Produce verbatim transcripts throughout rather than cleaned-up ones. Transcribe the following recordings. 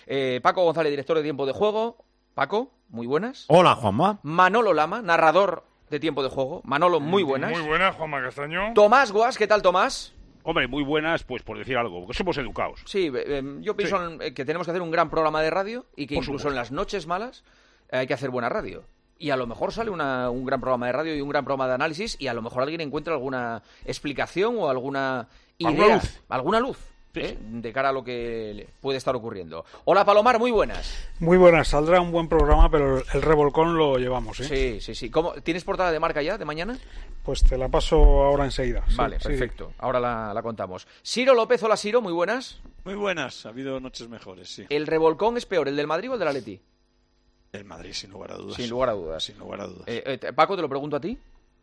Eh, Paco González, director de Tiempo de Juego. Paco, muy buenas. Hola, Juanma. Manolo Lama, narrador de Tiempo de Juego. Manolo, muy buenas. Muy buenas, Juanma Castaño. Tomás Guas, ¿qué tal, Tomás? Hombre, muy buenas, pues por decir algo, porque somos educados. Sí, eh, yo pienso sí. que tenemos que hacer un gran programa de radio y que por incluso supuesto. En las noches malas eh, hay que hacer buena radio. Y a lo mejor sale una, un gran programa de radio y un gran programa de análisis y a lo mejor alguien encuentra alguna explicación o alguna idea, alguna luz, alguna luz sí, ¿eh? sí. de cara a lo que puede estar ocurriendo. Hola, Palomar, muy buenas. Muy buenas, saldrá un buen programa, pero el revolcón lo llevamos, ¿eh? Sí, sí, sí. ¿Cómo, ¿Tienes portada de Marca ya, de mañana? Pues te la paso ahora enseguida. Vale, sí, perfecto. Sí. Ahora la, la contamos. Ciro López, hola Ciro, muy buenas. Muy buenas, ha habido noches mejores, sí. ¿El revolcón es peor, el del Madrid o el del Atleti? El Madrid, sin lugar a dudas. Sin lugar a dudas. Sin lugar a dudas. Eh, eh, Paco, te lo pregunto a ti.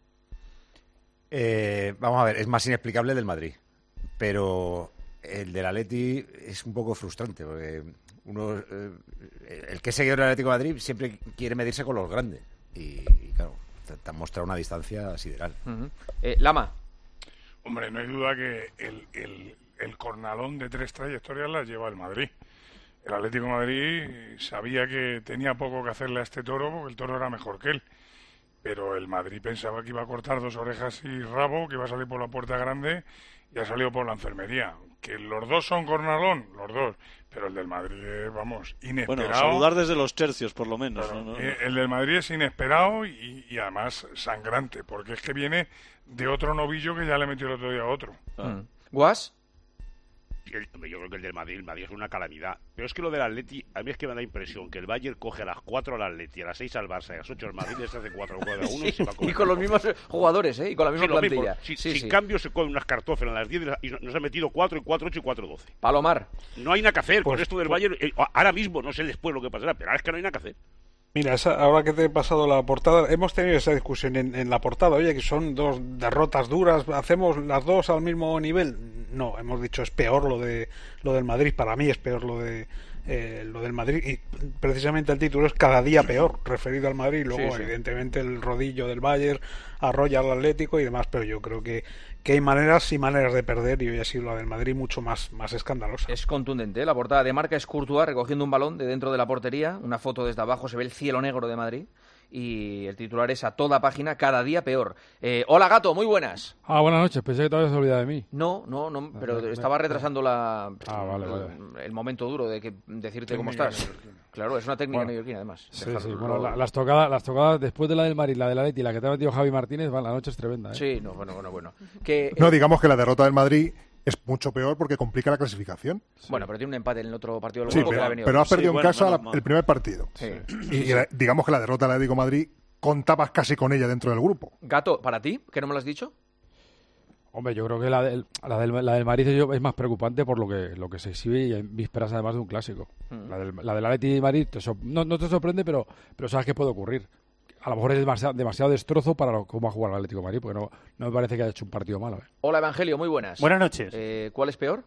Eh, vamos a ver, es más inexplicable el del Madrid, pero el del Atleti es un poco frustrante, porque uno, eh, el que es seguidor del Atlético de Madrid siempre quiere medirse con los grandes, y, y claro, te, te han mostrado una distancia sideral. Uh-huh. eh, Lama. Hombre, no hay duda que el, el, el cornalón de tres trayectorias las lleva el Madrid. El Atlético de Madrid sabía que tenía poco que hacerle a este toro porque el toro era mejor que él. Pero el Madrid pensaba que iba a cortar dos orejas y rabo, que iba a salir por la puerta grande y ha salido por la enfermería. Que los dos son cornalón, los dos. Pero el del Madrid es, vamos, inesperado. Bueno, saludar desde los tercios, por lo menos. Claro, ¿no? No, no. El del Madrid es inesperado y, y además sangrante, porque es que viene de otro novillo que ya le metió el otro día a otro. Ah. Mm. ¿Guas? Yo creo que el del Madrid, el Madrid es una calamidad. Pero es que lo del Atleti, a mí es que me da impresión que el Bayern coge a las cuatro al Atleti, a las seis al Barça y a las ocho al Madrid, les hace cuatro a uno sí, y se va con Y con los mismos jugadores, ¿eh? Y con la misma sí, plantilla. Si, sí, sin sí. cambio se comen unas cartófelas a las diez y nos ha metido cuatro y cuatro, ocho y cuatro, doce. Palomar. No hay nada que hacer pues, con esto del pues, Bayern. Eh, ahora mismo, no sé después lo que pasará, pero ahora es que no hay nada que hacer. Mira, esa, ahora que te he pasado la portada, hemos tenido esa discusión en, en la portada, oye, que son dos derrotas duras, ¿hacemos las dos al mismo nivel? No, hemos dicho es peor lo de lo del Madrid, para mí es peor lo de eh, lo del Madrid, y precisamente el título es cada día peor, referido al Madrid, luego sí, sí. evidentemente el rodillo del Bayern arrolla al Atlético y demás, pero yo creo que, que hay maneras y maneras de perder, y hoy ha sido la del Madrid mucho más, más escandalosa. Es contundente, ¿eh? La portada de Marca es Courtois recogiendo un balón de dentro de la portería, una foto desde abajo, se ve el cielo negro de Madrid, y el titular es a toda página, cada día peor. Eh, hola, Gato, muy buenas. Ah, buenas noches, pensé que te habías olvidado de mí. No, no, no, pero estaba retrasando la ah, vale, el, vale. el momento duro de que decirte técnica cómo estás. Claro, es una técnica bueno, neoyorquina, además. Sí, sí, bueno, la, las, tocadas, las tocadas después de la del Madrid, la de la Leti y la que te ha metido Javi Martínez, van, la noche es tremenda, ¿eh? Sí, no, bueno, bueno, bueno. Que, eh, no, digamos que la derrota del Madrid es mucho peor porque complica la clasificación. Sí. Bueno, pero tiene un empate en el otro partido del sí, grupo pero, que le ha venido. Pero has perdido sí, en bueno, casa bueno, la, bueno. el primer partido. Sí. Y, y la, digamos que la derrota del Atlético de Madrid contabas casi con ella dentro del grupo. Gato, ¿para ti? ¿Que no me lo has dicho? Hombre, yo creo que la del, la del, la del Madrid es más preocupante por lo que lo que se exhibe y en vísperas además de un clásico. Mm. La del, la del Atleti y Madrid te so, no, no te sorprende, pero, pero sabes que puede ocurrir. A lo mejor es demasiado, demasiado destrozo para lo, cómo ha jugado el Atlético de Madrid, porque no, no me parece que haya hecho un partido malo. ¿eh? Hola, Evangelio, muy buenas. Buenas noches. Eh, ¿Cuál es peor?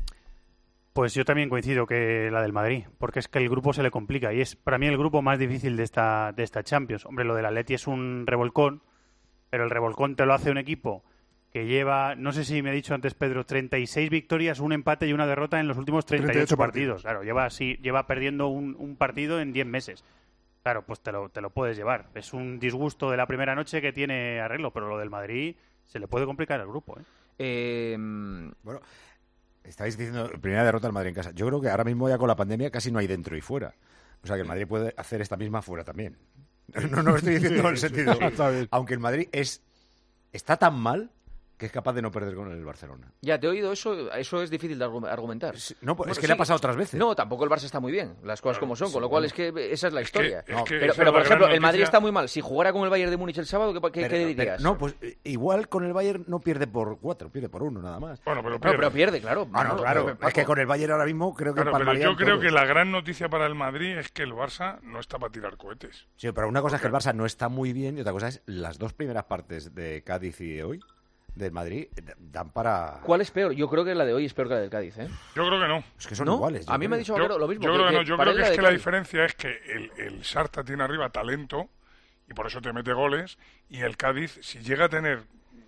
Pues yo también coincido que la del Madrid, porque es que el grupo se le complica y es para mí el grupo más difícil de esta de esta Champions. Hombre, lo del Atleti es un revolcón, pero el revolcón te lo hace un equipo que lleva, no sé si me ha dicho antes Pedro, treinta y seis victorias, un empate y una derrota en los últimos treinta y ocho partidos. Claro, lleva así, lleva perdiendo un, un partido en diez meses. Claro, pues te lo, te lo puedes llevar. Es un disgusto de la primera noche que tiene arreglo, pero lo del Madrid se le puede complicar al grupo, ¿eh? eh bueno... Estáis diciendo primera derrota del Madrid en casa. Yo creo que ahora mismo ya con la pandemia casi no hay dentro y fuera. O sea que el Madrid puede hacer esta misma fuera también. No, no lo estoy diciendo en el sentido. Sí, aunque el Madrid es está tan mal que es capaz de no perder con el Barcelona. Ya, te he oído eso, eso es difícil de argumentar. Sí, no, pues bueno, es que sí, le ha pasado otras veces. No, tampoco el Barça está muy bien, las cosas como son, sí, con lo cual bueno. es que esa es la historia. Es que, no, es que pero, pero es por ejemplo, el Madrid noticia... está muy mal. Si jugara con el Bayern de Múnich el sábado, ¿qué, qué, pero, ¿qué le dirías? Pero, no, pues igual con el Bayern no pierde por cuatro, pierde por uno nada más. Bueno, pero no, pierde. pero pierde, claro. Ah, no, no, claro. pero, es que con el Bayern ahora mismo creo que claro, pero yo creo todos. que la gran noticia para el Madrid es que el Barça no está para tirar cohetes. Sí, pero una cosa Porque... es que el Barça no está muy bien y otra cosa es las dos primeras partes de Cádiz y de hoy. Del Madrid dan para... ¿Cuál es peor? Yo creo que la de hoy es peor que la del Cádiz, ¿eh? Yo creo que no. Es que son ¿No? iguales. A mí creo. me ha dicho Vaquero yo, lo mismo. Yo que, creo que, que no. Yo creo que es que Cádiz. la diferencia es que el, el Sarta tiene arriba talento y por eso te mete goles y el Cádiz, si llega a tener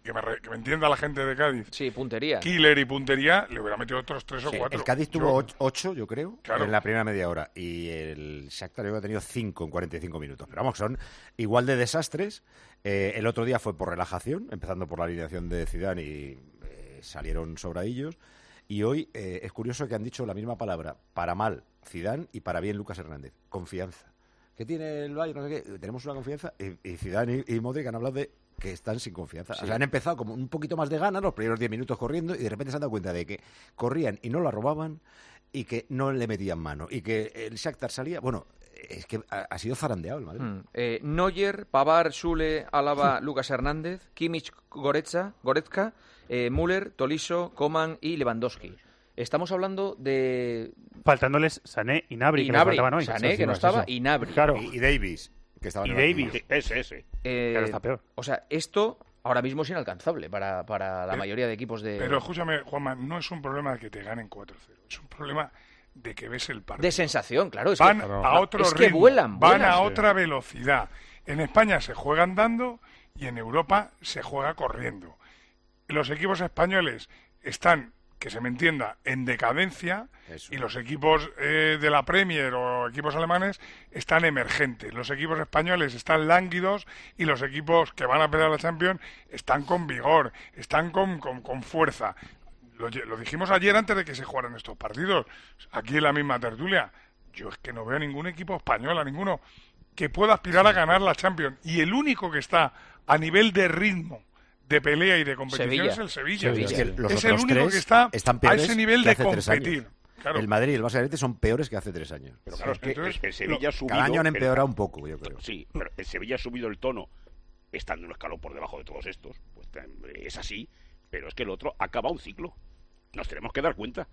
que me, re, que me entienda la gente de Cádiz. Sí, puntería. Killer y puntería, le hubiera metido otros tres o sí, cuatro. El Cádiz tuvo yo, ocho, yo creo, claro. en la primera media hora. Y el Shakhtar ha tenido cinco en cuarenta y cinco minutos. Pero vamos, son igual de desastres. Eh, el otro día fue por relajación, empezando por la alineación de Zidane y eh, salieron sobradillos. Y hoy eh, es curioso que han dicho la misma palabra, para mal Zidane y para bien Lucas Hernández. Confianza. ¿Qué tiene el Bayern? No sé qué. Tenemos una confianza. Y, y Zidane y, y Modric han hablado de que están sin confianza. Sí. O sea, han empezado como un poquito más de ganas los primeros diez minutos corriendo y de repente se han dado cuenta de que corrían y no la robaban y que no le metían mano y que el Shakhtar salía... Bueno, es que ha, ha sido zarandeado el Madrid. Mm. Eh, Neuer, Pavard, Sule, Álava, Lucas Hernández, Kimmich, Goretzka, Goretzka eh, Müller, Tolisso, Coman y Lewandowski. Estamos hablando de... Faltándoles Sané y Gnabry, y que Gnabry, nos faltaban hoy. Sané, sí, que sí, no es estaba, eso. y Gnabry. Claro. Y, y Davis, que estaba y en Davis. Sí, ese, ese. Eh, Claro, está peor. O sea, esto ahora mismo es inalcanzable para, para la pero, mayoría de equipos de... Pero escúchame, Juanma, no es un problema de que te ganen cuatro cero. Es un problema de que ves el partido. De sensación, claro. Es van que, a otro es ritmo, que vuelan, van vuelan. a otra velocidad. En España se juega andando y en Europa se juega corriendo. Los equipos españoles están, que se me entienda, en decadencia. Eso. Y los equipos eh, de la Premier o equipos alemanes están emergentes. Los equipos españoles están lánguidos y los equipos que van a pelear la Champions están con vigor, están con, con, con fuerza. Lo, lo dijimos ayer antes de que se jugaran estos partidos, aquí en la misma tertulia. Yo es que no veo ningún equipo español, a ninguno que pueda aspirar a ganar la Champions. Y el único que está a nivel de ritmo, de pelea y de competición Sevilla. es el Sevilla. Sevilla. Es, Es, que los es el único que está a ese nivel de competir. Claro. El Madrid y el Barça Atleti son peores que hace tres años. Pero claro, es que Entonces, el, el Sevilla ha subido... Cada año han empeorado el, un poco, yo creo. Sí, pero el Sevilla ha subido el tono, estando un escalón por debajo de todos estos. Pues es así, pero es que el otro ha acabado un ciclo. Nos tenemos que dar cuenta.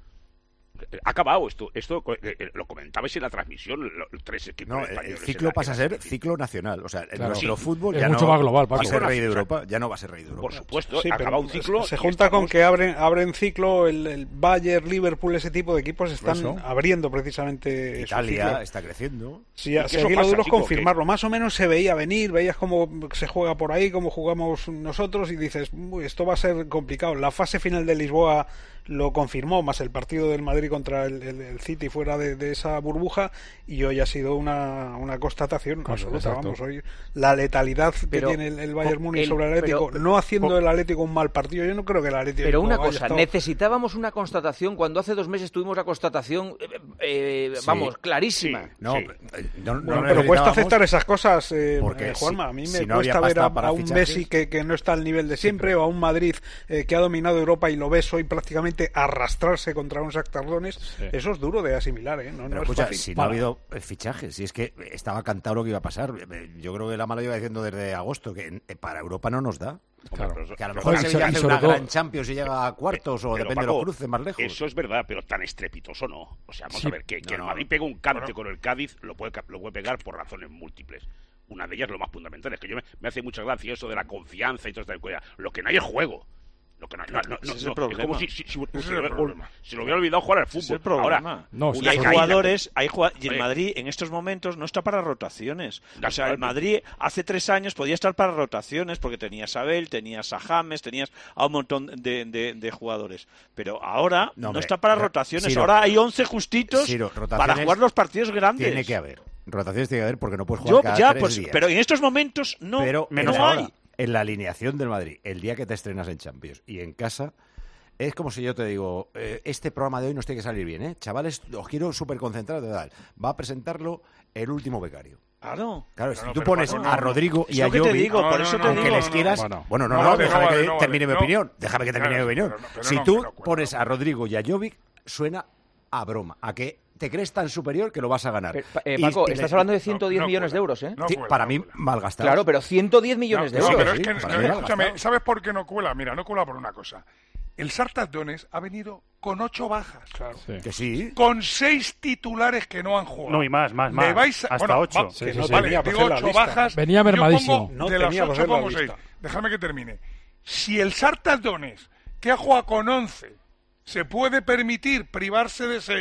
Ha acabado esto, esto eh, lo comentabais en la transmisión, los tres equipos no, españoles. El ciclo pasa a ser ciclo nacional, o sea, claro, nuestro sí, fútbol es ya mucho no más global, va a ser Paco. rey de Europa, ya no va a ser rey de Europa. Por supuesto, sí, ha acabado un ciclo. Se junta estamos... con que abren abren ciclo el, el Bayern, Liverpool, ese tipo de equipos están Eso. abriendo precisamente. Italia está creciendo. Sí, si aquí lo duro es confirmarlo. Más o menos se veía venir, veías cómo se juega por ahí, cómo jugamos nosotros y dices, uy, esto va a ser complicado. La fase final de Lisboa lo confirmó, más el partido del Madrid contra el, el, el City fuera de, de esa burbuja, y hoy ha sido una, una constatación claro, absoluta. Exacto. Vamos, hoy la letalidad pero, que tiene el, el Bayern Múnich sobre el Atlético, pero, no haciendo pero, el Atlético un mal partido. Yo no creo que el Atlético... Pero una cosa, estado... necesitábamos una constatación cuando hace dos meses tuvimos la constatación, eh, eh, sí, vamos, clarísima. Sí, no, sí. no, no, bueno, pero cuesta aceptar esas cosas, eh, porque Juanma. Si, a mí me si no cuesta ver a, a un fichajes. Messi que, que no está al nivel de siempre, sí, pero... o a un Madrid eh, que ha dominado Europa y lo ves hoy prácticamente arrastrarse contra un Shakhtar Donetsk, sí. Eso es duro de asimilar, ¿eh? No, pero no escucha, es fácil. Si no ha habido fichajes, si es que estaba cantado lo que iba a pasar. Yo creo que la mala lleva diciendo desde agosto que para Europa no nos da. Claro. Que a lo mejor se hace una todo... gran Champions y llega a cuartos o depende Paco, de los cruces más lejos. Eso es verdad, pero tan estrepitoso no. O sea, vamos sí. a ver, que, que no, el Madrid pega un cante no. con el Cádiz lo puede, lo puede pegar por razones múltiples. Una de ellas, lo más fundamental, es que yo me, me hace mucha gracia eso de la confianza y todo esto. Lo que no hay es juego. Lo que no, no, no, no, es, no, es como si, si, si, si se, lo, se lo hubiera olvidado jugar al fútbol. Es Ahora, no, y hay jugadores, hay jugad y el Madrid en estos momentos no está para rotaciones. O sea, el Madrid hace tres años podía estar para rotaciones porque tenías a Abel, tenías a James, tenías a un montón de, de, de jugadores. Pero ahora no, no está para rotaciones. Ciro, ahora hay once justitos Ciro, para jugar los partidos grandes. Tiene que haber. Rotaciones tiene que haber porque no puedes jugar Yo, cada ya, tres pues, días. Pero en estos momentos no, pero menos no ahora. Hay. En la alineación del Madrid, el día que te estrenas en Champions y en casa... Es como si yo te digo, eh, este programa de hoy nos tiene que salir bien, ¿eh? Chavales, os quiero súper concentrados de tal. Va a presentarlo el último becario. Claro. Claro, si no, tú no, pones no, a Rodrigo no, y a Jovi, te digo, no, por eso no, te no, aunque digo, les no, quieras... Bueno, bueno, no, no, no, no déjame vale, que no termine vale, mi no. opinión. Déjame que termine Claro, mi opinión. pero no, pero si no, tú pero, pones a Rodrigo y a Jovic, suena a broma, a que te crees tan superior que lo vas a ganar. Pero, eh, Paco, y, estás y hablando de ciento diez no, no millones cuela, de euros, ¿eh? No sí, cuela, para no mí, cuela. mal gastado. Claro, pero ciento diez millones no, de sí, euros. pero es que, sí, no, para mí escúchame, ¿sabes por qué no cuela? Mira, no cuela por una cosa. El Shakhtar Donetsk ha venido con ocho bajas. Claro. Sí. Que sí. Con seis titulares que no han jugado. No, y más, más, Me más. vais a... Hasta bueno, ocho. Va, sí, que sí, no, sí. vale, Venía digo por ocho la bajas. Venía mermadísimo. Yo No pongo de las tenía por ocho ser la pongo lista. seis. Dejadme que termine. Si el Shakhtar Donetsk, que ha jugado con once, se puede permitir privarse de seis,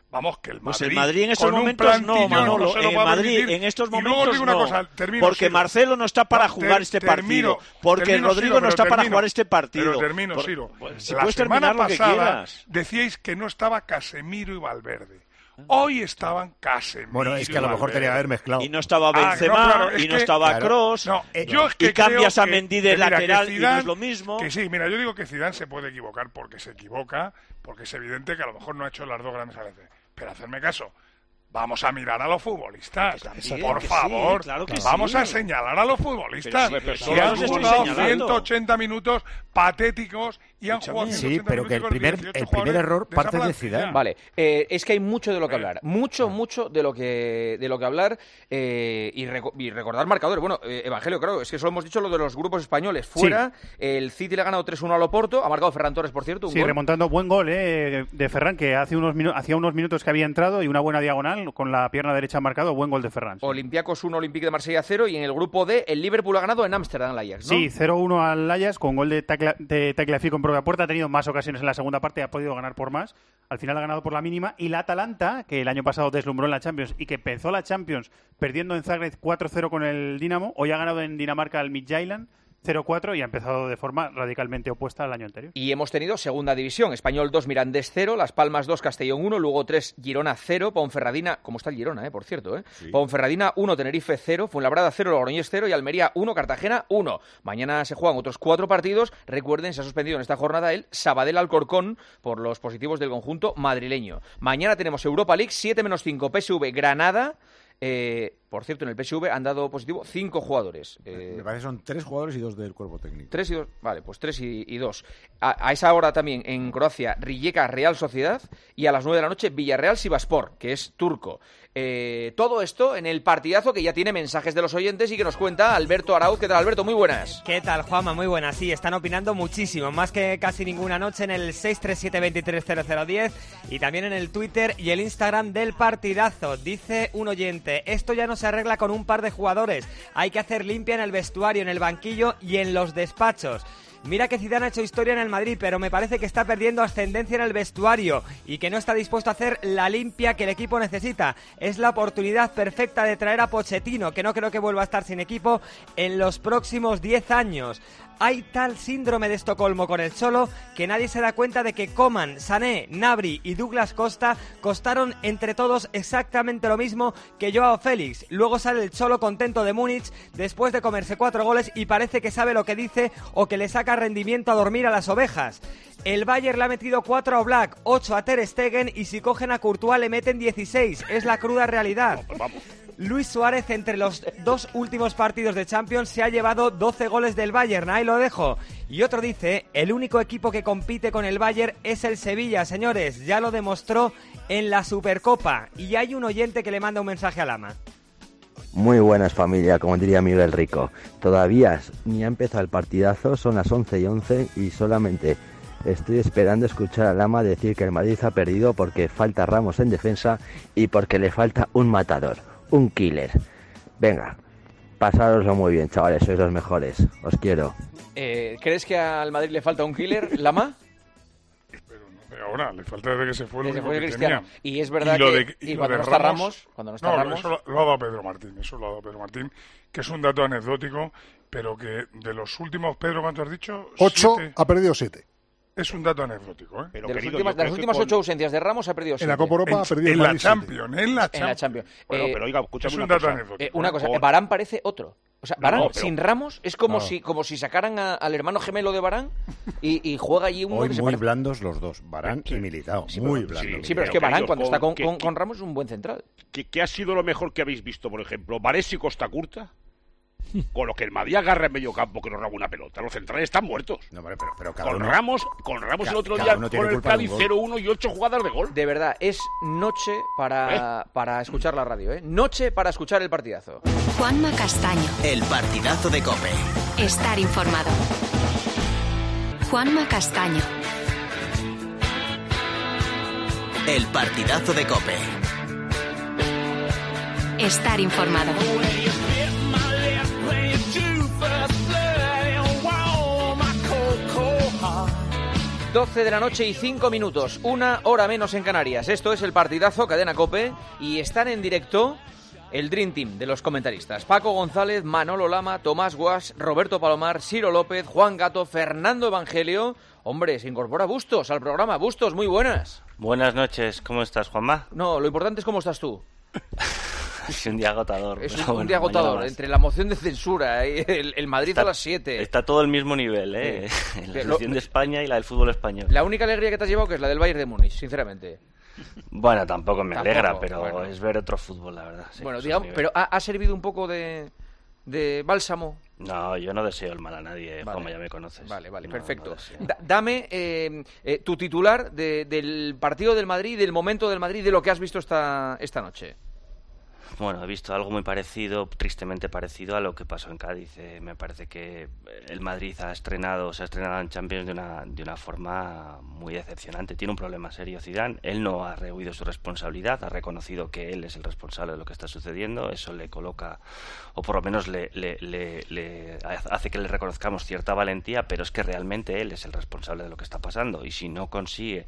Vamos, que el Madrid... Pues el Madrid en estos con un momentos no, plantillón Manolo. no se lo El va a Madrid permitir. en estos Y luego momentos digo una no. cosa, termino, porque Ciro. Marcelo no está para No, jugar ter- este termino, partido. Porque termino, Rodrigo Ciro, no está pero para termino. jugar este partido. Pero termino, Por- Ciro. pues, si La puedes semana terminar lo que pasada quieras. decíais que no estaba Casemiro y Valverde. Hoy estaban Casemiro. Bueno, es que a lo y mejor Valverde. tenía que haber mezclado. Y no estaba Ah, no, Benzema, claro, es y no que- estaba claro. Kroos. No, yo es que y cambias creo a que- Mendy de que mira, que lateral y no Zidane- es lo mismo. Que sí, mira, yo digo que Zidane se puede equivocar porque se equivoca, porque es evidente que a lo mejor no ha hecho las dos grandes a veces. Pero hacerme caso, vamos a mirar a los futbolistas, también, por que sí, favor, claro que vamos sí. a señalar a los futbolistas Pero sí, pero que solo han los estoy jugado señalando. ciento ochenta minutos patéticos y han jugado Sí, ciento ochenta pero que el minutos primer, dieciocho el primer jugadores error de esa parte de plantilla. Zidane. Vale, eh, es que hay mucho de lo que hablar, mucho, mucho de lo que de lo que hablar eh, y, reco- y recordar marcadores. Bueno, eh, Evangelio, creo, es que solo hemos dicho lo de los grupos españoles. Fuera, el City le ha ganado tres uno al Oporto, ha marcado Ferran Torres, por cierto, un Sí, gol. remontando buen gol eh, de Ferran, que hace unos minu- hacía unos minutos que había entrado y una buena diagonal con la pierna derecha marcado, buen gol de Ferran. Sí, Olympiacos uno, Olympique de Marsella cero, y en el grupo D el Liverpool ha ganado en Ámsterdam al Ajax, ¿no? Sí, cero uno al Ajax con gol de Tacla- de Tagliafico en propia puerta. Ha tenido más ocasiones en la segunda parte, ha podido ganar por más. Al final ha ganado por la mínima. Y la Atalanta, que el año pasado deslumbró en la Champions y que empezó la Champions perdiendo en Zagreb cuatro cero con el Dinamo, hoy ha ganado en Dinamarca al Midtjylland cero cuatro y ha empezado de forma radicalmente opuesta al año anterior. Y hemos tenido segunda división, Español dos, Mirandés cero, Las Palmas dos, Castellón uno, Lugo tres, Girona cero, Ponferradina, ¿cómo está el Girona, eh, por cierto? Eh? Sí. Ponferradina uno, Tenerife cero, Fuenlabrada cero, Logroñés cero y Almería uno, Cartagena uno. Mañana se juegan otros cuatro partidos. Recuerden, se ha suspendido en esta jornada el Sabadell Alcorcón por los positivos del conjunto madrileño. Mañana tenemos Europa League, siete menos cinco, P S V Granada. Eh, por cierto, en el P S V han dado positivo cinco jugadores. Eh, Me parece que son tres jugadores y dos del cuerpo técnico. Tres y dos, vale, pues tres y, y dos. A, a esa hora también en Croacia, Rijeka Real Sociedad, y a las nueve de la noche Villarreal Sivasspor, que es turco. Eh, todo esto en el partidazo que ya tiene mensajes de los oyentes y que nos cuenta Alberto Arauz. ¿Qué tal, Alberto? Muy buenas. ¿Qué tal, Juanma? Muy buenas. Sí, están opinando muchísimo, más que casi ninguna noche en el seis tres siete, veintitrés cero cero diez y también en el Twitter y el Instagram del partidazo. Dice un oyente, esto ya no se arregla con un par de jugadores, hay que hacer limpia en el vestuario, en el banquillo y en los despachos. Mira que Zidane ha hecho historia en el Madrid, pero me parece que está perdiendo ascendencia en el vestuario y que no está dispuesto a hacer la limpia que el equipo necesita. Es la oportunidad perfecta de traer a Pochettino, que no creo que vuelva a estar sin equipo en los próximos diez años. Hay tal síndrome de Estocolmo con el Cholo que nadie se da cuenta de que Coman, Sané, Gnabry y Douglas Costa costaron entre todos exactamente lo mismo que Joao Félix. Luego sale el Cholo contento de Múnich después de comerse cuatro goles y parece que sabe lo que dice o que le saca rendimiento a dormir a las ovejas. El Bayern le ha metido cuatro a Oblak, ocho a Ter Stegen y si cogen a Courtois le meten dieciséis. Es la cruda realidad. Luis Suárez entre los dos últimos partidos de Champions se ha llevado doce goles del Bayern, ahí lo dejo. Y otro dice, el único equipo que compite con el Bayern es el Sevilla, señores, ya lo demostró en la Supercopa. Y hay un oyente que le manda un mensaje a Lama. Muy buenas, familia, como diría Miguel Rico. Todavía ni ha empezado el partidazo, son las once y once y solamente estoy esperando escuchar a Lama decir que el Madrid ha perdido porque falta Ramos en defensa y porque le falta un matador, un killer. Venga, pasároslo muy bien, chavales, sois los mejores, os quiero. Eh, ¿Crees que al Madrid le falta un killer, Lama? Ahora, le falta desde que se fue lo Desde único fue que Cristiano. tenía. Y es verdad y lo que de- y y lo cuando de no está Ramos, Ramos, cuando no está no, Ramos... eso lo, lo ha dado Pedro Martín, eso lo ha dado Pedro Martín, que es un dato anecdótico, pero que de los últimos, Pedro, ¿cuánto has dicho? Ocho, Siete. ha perdido siete. Es un dato anecdótico, ¿eh? Pero, de las querido, últimas, yo de las creo que últimas con- ocho ausencias de Ramos ha perdido En siete. la Copa Europa ha perdido en el la Madrid siete. Champions, en la Champions. En la Champions. Bueno, Eh, pero oiga, escúchame es un una dato cosa. anecdótico. Eh, una ¿eh? cosa, Con- Varane parece otro. O sea, No, Varane no, pero- sin Ramos es como No. si como si sacaran a- al hermano gemelo de Varane y, y juega allí uno Hoy que se muy parece- blandos los dos, Varane y Militao, Sí, muy pero- blandos. Sí, pero es Pero, que Varane querido, cuando con- está con, que- con- que- con Ramos es un buen central. ¿Qué, qué ha sido lo mejor que habéis visto, por ejemplo? Varese y Costa Curta. Con lo que el Madrid agarra en medio campo que no roba una pelota. Los centrales están muertos. No, hombre, pero, pero cada Con uno... Ramos, con Ramos Ca- el otro cada día uno tiene con el culpa de un Cádiz gol. cero uno y ocho jugadas de gol. De verdad, es noche para, para escuchar la radio, ¿eh? Noche para escuchar el partidazo. Juanma Castaño. El partidazo de COPE. Estar informado. Juanma Castaño. El partidazo de COPE. Estar informado. doce de la noche y cinco minutos, una hora menos en Canarias. Esto es el partidazo Cadena COPE y están en directo el Dream Team de los comentaristas. Paco González, Manolo Lama, Tomás Guas, Roberto Palomar, Ciro López, Juan Gato, Fernando Evangelio. Hombre, se incorpora Bustos al programa. Bustos, muy buenas. Buenas noches, ¿cómo estás, Juanma? No, lo importante es cómo estás tú. Es un día agotador. Es un, bueno, un día agotador, entre la moción de censura y el, el Madrid está, a las siete. Está todo al mismo nivel, ¿eh? Sí. La selección de España y la del fútbol español. La única alegría que te has llevado que es la del Bayern de Múnich, sinceramente. Bueno, tampoco me tampoco, alegra, pero bueno. es ver otro fútbol, la verdad. Sí, bueno, digamos, pero ¿ha, ¿ha servido un poco de, de bálsamo? No, yo no deseo el mal a nadie, vale. Juanma, ya me conoces. Vale, vale, no, perfecto. No da, dame eh, eh, tu titular de, del partido del Madrid, del momento del Madrid, de lo que has visto esta, esta noche. Bueno, he visto algo muy parecido, tristemente parecido a lo que pasó en Cádiz. Eh, me parece que el Madrid ha estrenado, se ha estrenado en Champions de una, de una forma muy decepcionante. Tiene un problema serio Zidane. Él no ha rehuido su responsabilidad, ha reconocido que él es el responsable de lo que está sucediendo. Eso le coloca, o por lo menos le, le, le, le hace que le reconozcamos cierta valentía, pero es que realmente él es el responsable de lo que está pasando. Y si no consigue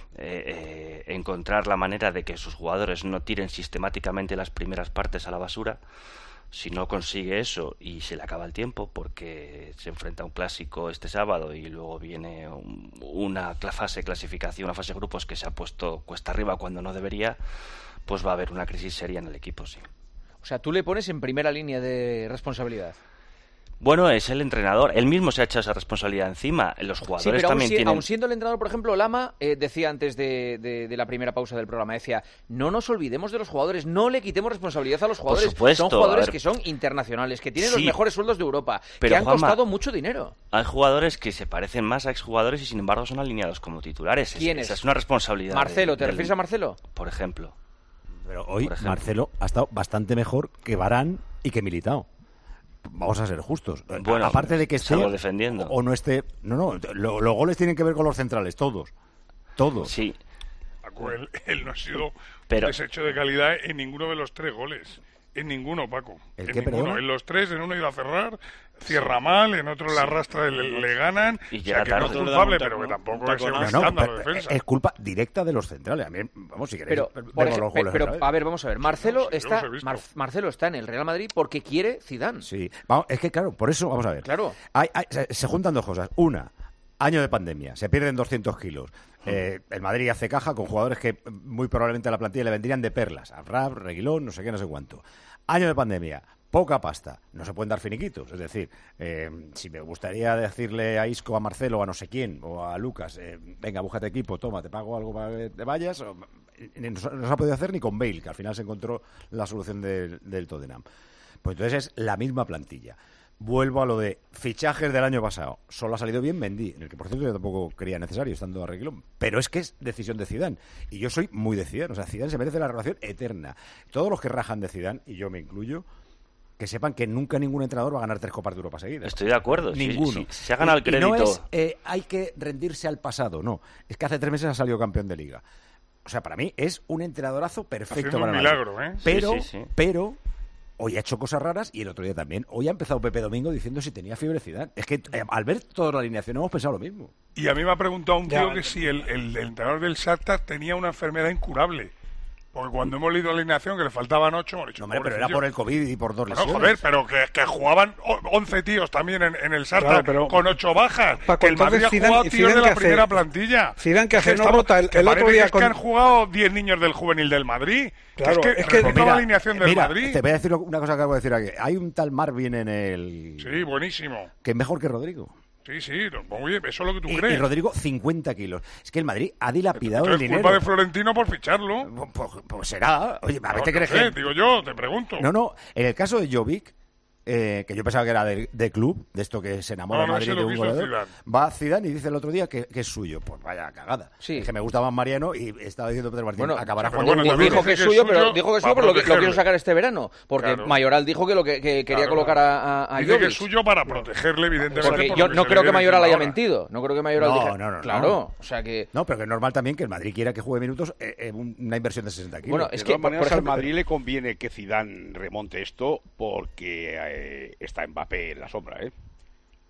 Eh, eh, encontrar la manera de que sus jugadores no tiren sistemáticamente las primeras partes a la basura, si no consigue eso y se le acaba el tiempo porque se enfrenta a un clásico este sábado y luego viene un, una fase clasificación, una fase de grupos que se ha puesto cuesta arriba cuando no debería, pues va a haber una crisis seria en el equipo, sí. O sea, tú le pones en primera línea de responsabilidad. Bueno, es el entrenador. Él mismo se ha echado esa responsabilidad encima. Los jugadores sí, pero también aun, si, tienen... aun siendo el entrenador, por ejemplo, Lama eh, decía antes de, de, de la primera pausa del programa, decía, no nos olvidemos de los jugadores, no le quitemos responsabilidad a los jugadores. Por supuesto, son jugadores ver... que son internacionales, que tienen sí, los mejores sueldos de Europa, pero, que han Juanma, costado mucho dinero. Hay jugadores que se parecen más a exjugadores y sin embargo son alineados como titulares. ¿Quién es? es? Esa es una responsabilidad. Marcelo, de, ¿te del... refieres a Marcelo? Por ejemplo. Pero hoy por ejemplo. Marcelo ha estado bastante mejor que Varane y que Militao. Vamos a ser justos. Bueno, aparte de que esté defendiendo. o no esté, no, no, lo, los goles tienen que ver con los centrales, todos, todos. Sí. Paco, él, él no ha sido pero... un desecho de calidad en ninguno de los tres goles. En ninguno, Paco. ¿El en qué, ninguno. perdona? En los tres, en uno iba a cerrar, cierra mal, en otro la arrastra y le, le ganan. Y o sea, que no es culpable, pero que tampoco es un no, escándalo no, de defensa. Es culpa directa de los centrales. A mí, vamos, si queréis, pero, vemos por los ejemplo, goles pero otra vez. a ver, vamos a ver. Marcelo, No, sí, está, yo los he Mar, visto. Marcelo está en el Real Madrid porque quiere Zidane. Sí, vamos, es que claro, por eso, vamos a ver. Claro. Hay, hay, se, se juntan dos cosas. Una, año de pandemia, se pierden doscientos kilos. Eh, el Madrid hace caja con jugadores que muy probablemente a la plantilla le vendrían de perlas. Arrab, Reguilón, no sé qué, no sé cuánto. Año de pandemia, poca pasta. No se pueden dar finiquitos. Es decir, eh, si me gustaría decirle a Isco, a Marcelo, o a no sé quién, o a Lucas, eh, venga, búscate equipo, toma, te pago algo para que te vayas. O, no, no se ha podido hacer ni con Bale, que al final se encontró la solución del, del Tottenham. Pues entonces es la misma plantilla. Vuelvo a lo de fichajes del año pasado. Solo ha salido bien Mendy, en el que por cierto yo tampoco creía necesario, estando a Reguilón. Pero es que es decisión de Zidane. Y yo soy muy de Zidane. O sea, Zidane se merece la relación eterna. Todos los que rajan de Zidane, y yo me incluyo, que sepan que nunca ningún entrenador va a ganar tres Copas de Europa seguidas. Estoy de acuerdo. Ninguno. Si, si se ha ganado el y, crédito. y no es, eh, hay que rendirse al pasado, no. Es que hace tres meses ha salido campeón de Liga. O sea, para mí es un entrenadorazo perfecto Haciendo para un milagro, ¿eh? Pero, sí, sí, sí. pero... Hoy ha hecho cosas raras y el otro día también. Hoy ha empezado Pepe Domingo diciendo si tenía fiebre Zidane. Es que eh, al ver toda la alineación hemos pensado lo mismo. Y a mí me ha preguntado un tío Ya. que si el, el, el entrenador del Shakhtar tenía una enfermedad incurable. Porque cuando hemos leído la alineación, que le faltaban ocho, hemos dicho, No, hombre, pero era pobrecillo. por el COVID y por dos No, lesiones. joder, pero que, que jugaban o- once tíos también en, en el Shakhtar Claro, pero- con ocho bajas. Paco, que el Madrid ha entonces jugado Zidane- tíos de Zidane la que hace- primera plantilla. Zidane que hace, no estamos- rota. El- que el otro parece día que es con- que han jugado diez niños del juvenil del Madrid. Claro, que es que, es que- repito la alineación del mira, Madrid. te voy a decir una cosa que acabo de decir aquí. Hay un tal Marvin en el... Sí, buenísimo. que es mejor que Rodrigo. Sí, sí, muy bien, eso es lo que tú Y, crees. y Rodrigo, cincuenta kilos. Es que el Madrid ha dilapidado el Entonces, dinero. culpa de Florentino por ficharlo. Pues, pues será. Oye, a ver, No, ¿te no crees sé, que...? digo yo, te pregunto. No, no. En el caso de Jovic, eh, que yo pensaba que era de, de club, de esto que se enamora No, el no, Madrid ese de lo un quiso goleador, Zidane. va a Zidane y dice el otro día que, que es suyo. Pues vaya cagada. Sí. Es que me gusta más Mariano y estaba diciendo Pedro Martín, Bueno, acabará pero jugando bueno, un también dijo gol. que es dice que suyo, es pero suyo dijo que es para suyo, pero lo, que- lo protegerle. quiso sacar este verano. Porque Claro. Mayoral dijo que lo que, que quería Claro. colocar a, a, a Dice que Jovic. es suyo para protegerle, evidentemente. Porque por yo lo no se creo le que viene Mayoral encima haya ahora. mentido. No creo que Mayoral No, dijera- no, no, Claro, no. o sea que... No, pero que es normal también que el Madrid quiera que juegue minutos eh, eh, una inversión de sesenta kilos. Bueno, De es que, todas por maneras, ejemplo, al Madrid le conviene que Zidane remonte esto porque eh, está Mbappé en la sombra, ¿eh?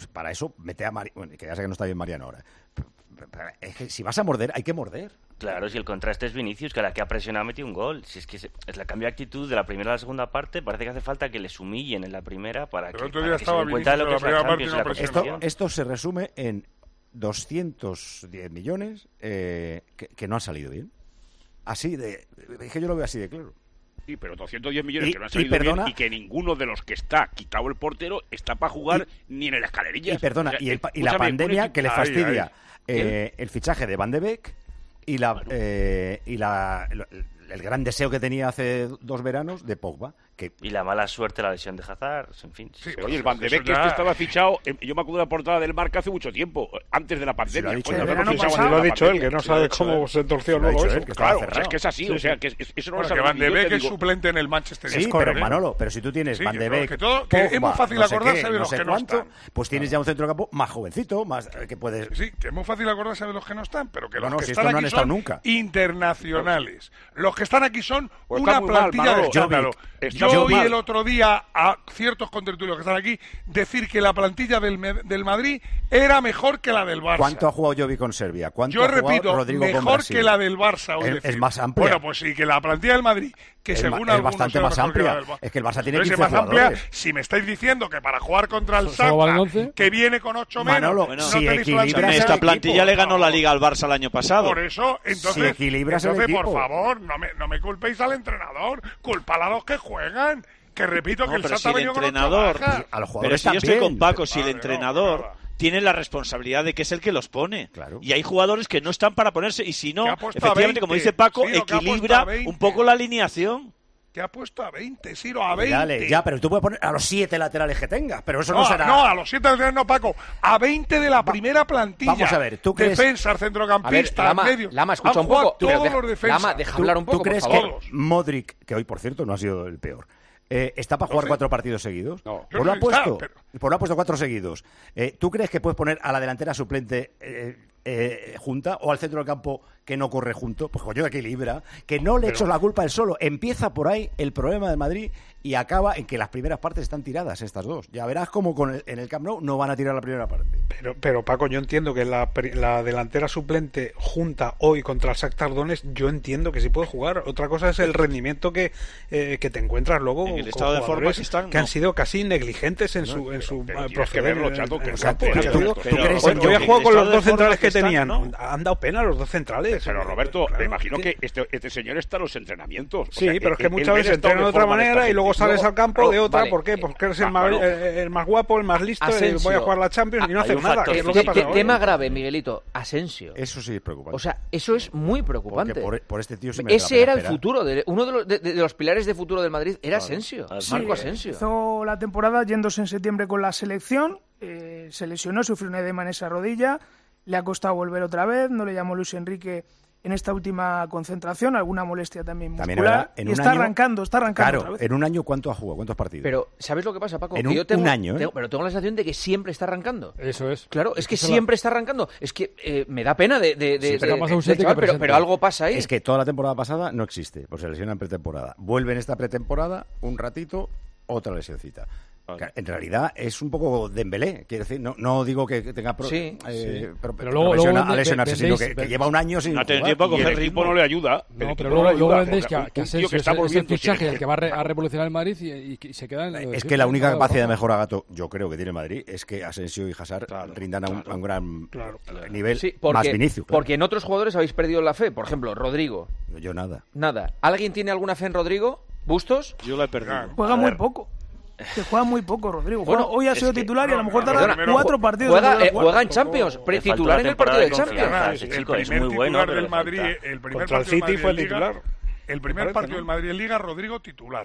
pues para eso mete a Mariano. Bueno, que ya sé que no está bien Mariano ahora. Es que si vas a morder, hay que morder. Claro, si el contraste es Vinicius, que a la que ha presionado ha metido un gol. Si es que es la cambio de actitud de la primera a la segunda parte, parece que hace falta que les humillen en la primera para que, para que se den cuenta de lo que es la Champions y la competición. Esto, esto se resume en doscientos diez millones eh, que, que no han salido bien. Así de... Es que yo lo veo así de claro. Sí, pero doscientos diez millones y, que no han y salido perdona, bien y que ninguno de los que está quitado el portero está para jugar y, ni en el escalerillas. Y perdona, o sea, y, el, y la pandemia equipo... que le fastidia ay, ay. Eh, el fichaje de Van de Beek y la bueno. eh, y la el, el gran deseo que tenía hace dos veranos de Pogba. Que... Y la mala suerte, la lesión de Hazard, en fin. Sí, oye, el Van de Beek ya... este estaba fichado, yo me acuerdo de la portada del Marca hace mucho tiempo, antes de la pandemia. Sí, lo ha dicho, Oye, el no pasado, lo ha dicho él, que no sabe cómo se torció luego eso. Claro, es que es así, o sea, que eso no lo sabe. Van de Beek es suplente en el Manchester United. Sí, pero Manolo, pero si tú tienes Van de Beek, que es muy fácil acordarse de los que no están. Pues tienes ya un centrocampo más jovencito, más que puedes... Sí, que es muy fácil acordarse de los que no están, pero que los no, que si están aquí no han estado son nunca. internacionales. Los que están aquí son pues una plantilla de escándalo. Yo oí el otro día a ciertos contertulios que están aquí decir que la plantilla del, del Madrid era mejor que la del Barça. ¿Cuánto ha jugado Jovic con Serbia? ¿Cuánto Yo ha jugado repito, Rodrigo mejor con que la del Barça. Es, decir. es más amplia. Bueno, pues sí, que la plantilla del Madrid, que es, según es algunos bastante más amplia. Del... Es que el Barça tiene Pero quince es más jugadores. Amplia, si me estáis diciendo que para jugar contra el Shakhtar, que viene con ocho Manolo, menos, si no equilibras esta el plantilla equipo. le ganó la Liga al Barça el año pasado. Por eso, entonces, si equilibras entonces el por equipo. favor, no me, no me culpéis al entrenador, culpad a los que juegan. Que repito no, que el pero Shakhtar si el ha venido entrenador, con ocho a los pero si yo estoy con Paco, si vale, el entrenador no, pues tiene la responsabilidad de que es el que los pone. Claro. Y hay jugadores que no están para ponerse, y si no, efectivamente, veinte, como dice Paco, sí, equilibra un poco la alineación. Que ha puesto a veinte, Siro, a veinte. Dale, ya, pero tú puedes poner a los siete laterales que tengas, pero eso no, no será... No, a los siete laterales no, Paco. A veinte de la primera plantilla. Vamos a ver, ¿tú crees... Defensas, centrocampistas, Lama, medios. Lama, escucha un poco. Todos Deja, los defensas. Lama, deja hablar un poco, ¿Tú crees por favor. que Modric, que hoy, por cierto, no ha sido el peor, eh, está para jugar no sé. cuatro partidos seguidos? No. Pues lo ha puesto, está, pero... pues lo ha puesto cuatro seguidos. Eh, ¿Tú crees que puedes poner a la delantera suplente eh, eh, junta o al centro del campo que no corre junto? Pues coño, equilibra. Que no le pero... eches la culpa a él solo. Empieza por ahí el problema del Madrid y acaba en que las primeras partes están tiradas, estas dos. Ya verás cómo con el, en el Camp Nou no van a tirar la primera parte. Pero, pero Paco, yo entiendo que la, la delantera suplente junta hoy contra el Shakhtar Donetsk, yo entiendo que sí puede jugar. Otra cosa es el rendimiento que, eh, que te encuentras luego en el con estado de forma que, están, que no. han sido casi negligentes en no, su, en su pero, proceder. Verlo, chato, que Hoy ha jugado con los dos centrales que tenían. ¿No? Han dado pena los dos centrales. Pero Roberto, claro, me imagino ¿qué? que este, este señor está en los entrenamientos. O sí, sea, pero es que el, muchas veces entrenan de otra manera y luego sales al campo de otra. ¿Por qué? Porque eres el más, el más guapo, el más listo, el voy a jugar la Champions y no haces nada. Que es lo que pasa hoy. Tema grave, Miguelito, Asensio. Eso sí es preocupante. O sea, eso es muy preocupante. Por, por este tío sí me Ese era el futuro. De, uno de los, de, de los pilares de futuro del Madrid era Asensio. Sí, Marco Asensio. Empezó la temporada yéndose en septiembre con la selección. Eh, se lesionó, sufrió un edema en esa rodilla. Le ha costado volver otra vez. No le llamó Luis Enrique en esta última concentración, alguna molestia también muscular. También era, en y un está año, arrancando, está arrancando claro, otra vez. en un año, ¿cuánto ha jugado? ¿Cuántos partidos? Pero, ¿sabes lo que pasa, Paco? En que un, yo tengo, un año, ¿eh? tengo, pero tengo la sensación de que siempre está arrancando. Eso es. Claro, es que Eso siempre la... está arrancando. Es que eh, me da pena de... de, de, sí, pero, de, de chaval, pero, pero algo pasa ahí. Es que toda la temporada pasada no existe, pues se lesiona en pretemporada. Vuelve en esta pretemporada, un ratito, otra lesioncita. Vale. En realidad es un poco Dembélé, quiero decir, no, no digo que tenga pro, sí, eh, sí. pero, pero luego, luego a lesionarse, sino que, que lleva un año sin no jugar. Tiempo a coger el ritmo no le ayuda. No, pero luego, luego vendéis que, que Asensio que está es el fichaje el que va a, re, a revolucionar el Madrid y, y, y se queda en es es que la única capacidad de mejora, Gato, yo creo que tiene el Madrid es que Asensio y Hazard claro, rindan a un, claro, a un gran claro, claro. nivel sí, porque, más Vinicius. Claro. Porque en otros jugadores habéis perdido la fe, por ejemplo, Rodrigo. Yo nada. Nada. ¿Alguien tiene alguna fe en Rodrigo? ¿Bustos? Yo la he perdido. Juega muy poco. Que juega muy poco, Rodrigo. Bueno, hoy ha sido titular que, y a lo mejor tarda perdona, cuatro partidos. Juega, eh, juega en Champions, pre-titular en el partido de Champions. El primer titular del Madrid, el primer partido del City fue titular. El primer partido del Madrid en Liga, Rodrigo titular.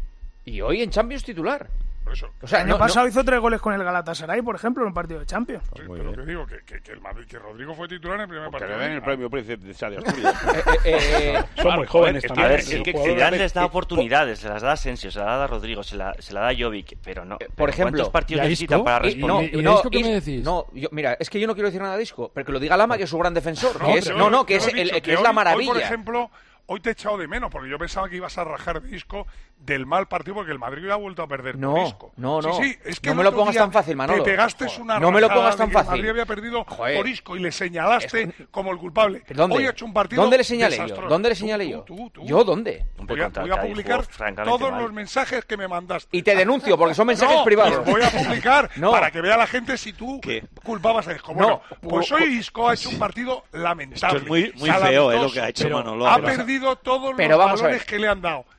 Y hoy en Champions titular. Por eso. O sea, el año no, pasado no... hizo tres goles con el Galatasaray, por ejemplo, en un partido de Champions. Sí, pero bien. Que digo que, que, que, el Madrid, que Rodrigo fue titular en el primer partido. Que le den el premio Príncipe de Asturias. eh, eh, eh, Son muy jóvenes también. A ver, si Zidane les da oportunidades, se las da a Asensio, se las da a Rodrigo, se la, se la da a Jovic, pero no. Por ejemplo, ¿cuántos partidos necesitan para responder? No, no, ¿qué me decís? No, yo, mira, es que yo no quiero decir nada de Isco, pero que lo diga Lama, que es su gran defensor. No, que es, no, no, que es, el, que es la maravilla. Por ejemplo, hoy te he echado de menos, porque yo pensaba que ibas a rajar de Isco del mal partido, porque el Madrid ha vuelto a perder no, por Isco. No, no, sí, sí, es que no me lo pongas tan fácil, Manolo. Te pegaste una no me lo pongas tan fácil. El Madrid había perdido Joder. por Isco y le señalaste es... como el culpable. ¿Dónde? Hoy ha hecho un partido ¿Dónde le señalé desastroso. yo? ¿Dónde le señalé yo? Tú, tú, tú. ¿Yo dónde? Voy a, voy a publicar todos los mensajes que me mandaste. Y te denuncio, porque son mensajes no, privados. Los voy a publicar no. para que vea la gente si tú ¿Qué? culpabas a Isco. Bueno, no, pues hoy Isco ha hecho un partido lamentable. Esto es muy, muy feo, eh, lo que ha hecho Manolo. Ha perdido todos los valores que le han dado.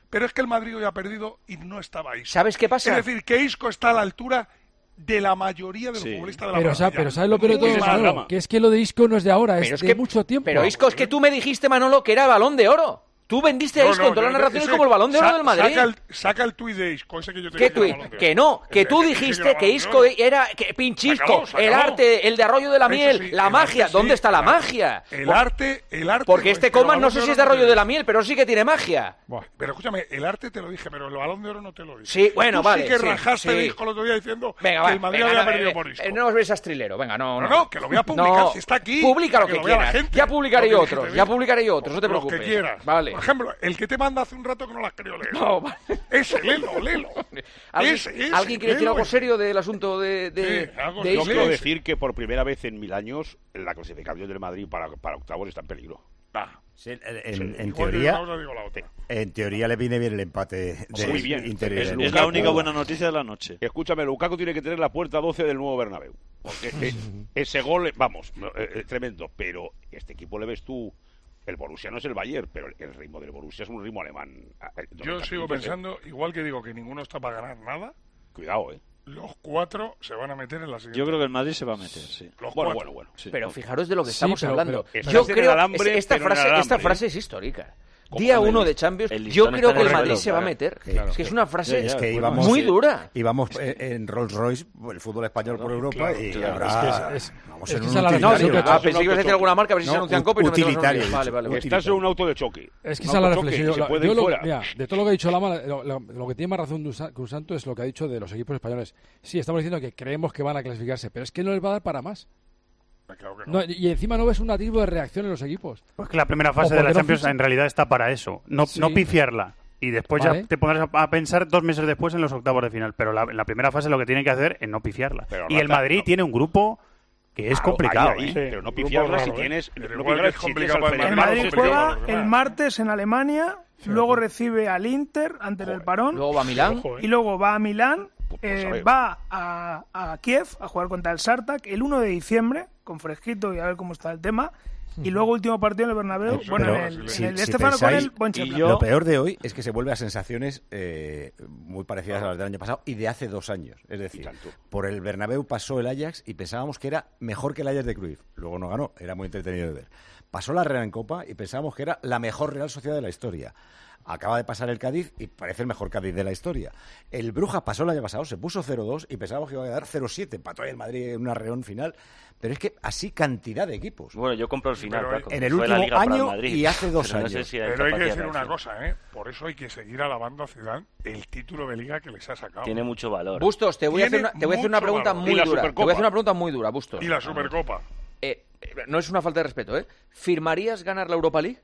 Pero es que el Madrid hoy ha perdido y no estaba Isco. ¿Sabes qué pasa? Es decir, que Isco está a la altura de la mayoría de los sí. futbolistas de la pero, plantilla. O sea, pero ¿sabes lo peor de todo, Manolo? Que es que lo de Isco no es de ahora, es, es de que, mucho tiempo. Pero Isco, es que tú me dijiste, Manolo, que era Balón de Oro. Tú vendiste no, a Isco no, en todas no, las narraciones ese, como el Balón de Oro sa- del Madrid. Saca el, saca el tuit de Isco, ese que yo te ¿Qué dije. tuit? Que no, que tú ese, dijiste ese que Isco era que Pinchisco, el arte, el de Arroyo de la Miel, sí, la magia. sí, ¿Dónde está la el magia? El arte, el arte. Porque este Coman no sé si es de Arroyo de la Miel, pero sí que tiene magia. Pero escúchame, el arte te lo dije, pero el Balón de Oro no te lo dije. Sí, bueno, tú vale. sí que sí, rajaste sí. de Isco el otro día diciendo venga, que va, el Madrid venga, había no, perdido eh, por Isco. Eh, no os ves astrilero, venga, no, no. No, no, que lo voy a publicar, no, si está aquí. Publica lo que, que lo quieras. gente, Ya publicaré lo otros, ya publicaré otros, no te preocupes. Los que quieras. Vale. Por ejemplo, el que te manda hace un rato que no las quería leer. No, vale. Ese, léelo, léelo. ¿Alguien, ese, ese, ¿alguien quiere decir léelo. algo serio del asunto de, de, Sí, algo de Yo Isco? quiero decir que por primera vez en mil años la clasificación del Madrid para, para octavos está en peligro. Ah. Sí, en, en, Sí, en igual teoría, digo una cosa, digo la otra. en teoría le viene bien el empate de Muy bien. Inter y Es, del es la única buena noticia de la noche. Escúchame, Lukaku tiene que tener la puerta doce del nuevo Bernabéu. Porque eh, ese gol, vamos, eh, eh, tremendo. Pero este equipo le ves tú... El Borussia no es el Bayern, pero el, el ritmo del Borussia es un ritmo alemán. Yo sigo pensando, igual que digo que ninguno está para ganar nada. Cuidado, eh. Los cuatro se van a meter en la siguiente. Yo creo que el Madrid se va a meter, sí. Los Bueno, cuatro. bueno, bueno. Sí. Pero fijaros de lo que Sí, estamos pero- hablando. pero- Yo estás en el creo alambre, que esta pero en el frase, esta alambre. frase es histórica. Como Día el- uno de Champions, el yo listón creo está que en el el Madrid reloj, se va a claro. meter. Claro. Es que es una frase Es que íbamos, muy dura. Íbamos eh, en Rolls Royce, el fútbol español por Europa, claro, y claro. ahora Es que es- vamos es en que un esa es la utilitario. reflexión que- Ah, pensé que ibas a decir alguna marca, a ver si No, se anuncian ut- copias. y no metemos utilitario, nosotros. Vale, vale, vale. Estás en un auto de choque. Es que Un esa es la autochoque, reflexión. se Yo- puede yo ir lo- fuera. mira, de todo lo que ha dicho Lama, lo, lo- lo que tiene más razón Dusan Santo es lo que ha dicho de los equipos españoles. Sí, estamos diciendo que creemos que van a clasificarse, pero es que no les va a dar para más. Claro que no. No, y encima no ves un atisbo de reacción en los equipos. Pues que la primera fase O de la porque no Champions fichan. en realidad está para eso. No, Sí. no pifiarla. Y después Vale. ya te pondrás a, a pensar dos meses después en los octavos de final. Pero la, en la primera fase lo que tienen que hacer es no pifiarla. Pero y no el está- Madrid no. tiene un grupo que es Claro, complicado. ahí, ahí, ¿eh? Pero no Grupo pifiarla si raro, ¿eh? tienes... Pero no igual pifiarla es si complicado tienes al para el El Madrid, Madrid superior a juega los demás. el martes en Alemania, luego recibe al Inter antes del parón Luego va a Milán. Ojo, ¿eh? y luego va a Milán, Pues, pues, eh, a ver. va a, a Kiev a jugar contra el Sartak el uno de diciembre, con fresquito y a ver cómo está el tema. Y luego último partido en el Bernabéu, Pero bueno, en el, si- en el si Estefano con pensáis- el Bonchefla. yo- Lo peor de hoy es que se vuelve a sensaciones eh, muy parecidas a las del año pasado y de hace dos años. Es Y decir, tanto. por el Bernabéu pasó el Ajax y pensábamos que era mejor que el Ajax de Cruyff. Luego no ganó, era muy entretenido de ver. Pasó la Real en Copa y pensábamos que era la mejor Real Sociedad de la historia. Acaba de pasar el Cádiz y parece el mejor Cádiz de la historia. El Brujas pasó el año pasado, se puso cero dos y pensábamos que iba a quedar cero siete. Empató ahí el Madrid en una reón final. Pero es que así cantidad de equipos. Bueno, yo compro el final, Pero Paco. en el Fue la último Liga para el año Madrid. y hace dos Pero no sé años. si hay Pero hay que capacidad decir de una reacción. cosa, ¿eh? Por eso hay que seguir alabando a Zidane el título de Liga que les ha sacado. Tiene mucho valor. Bustos, te voy a hacer Tiene una, te voy a hacer una mucho pregunta valor. muy Y la dura. Te Supercopa. voy a hacer una pregunta muy dura, Bustos. Y la Supercopa. Eh, eh, no es una falta de respeto, ¿eh? ¿Firmarías ganar la Europa League?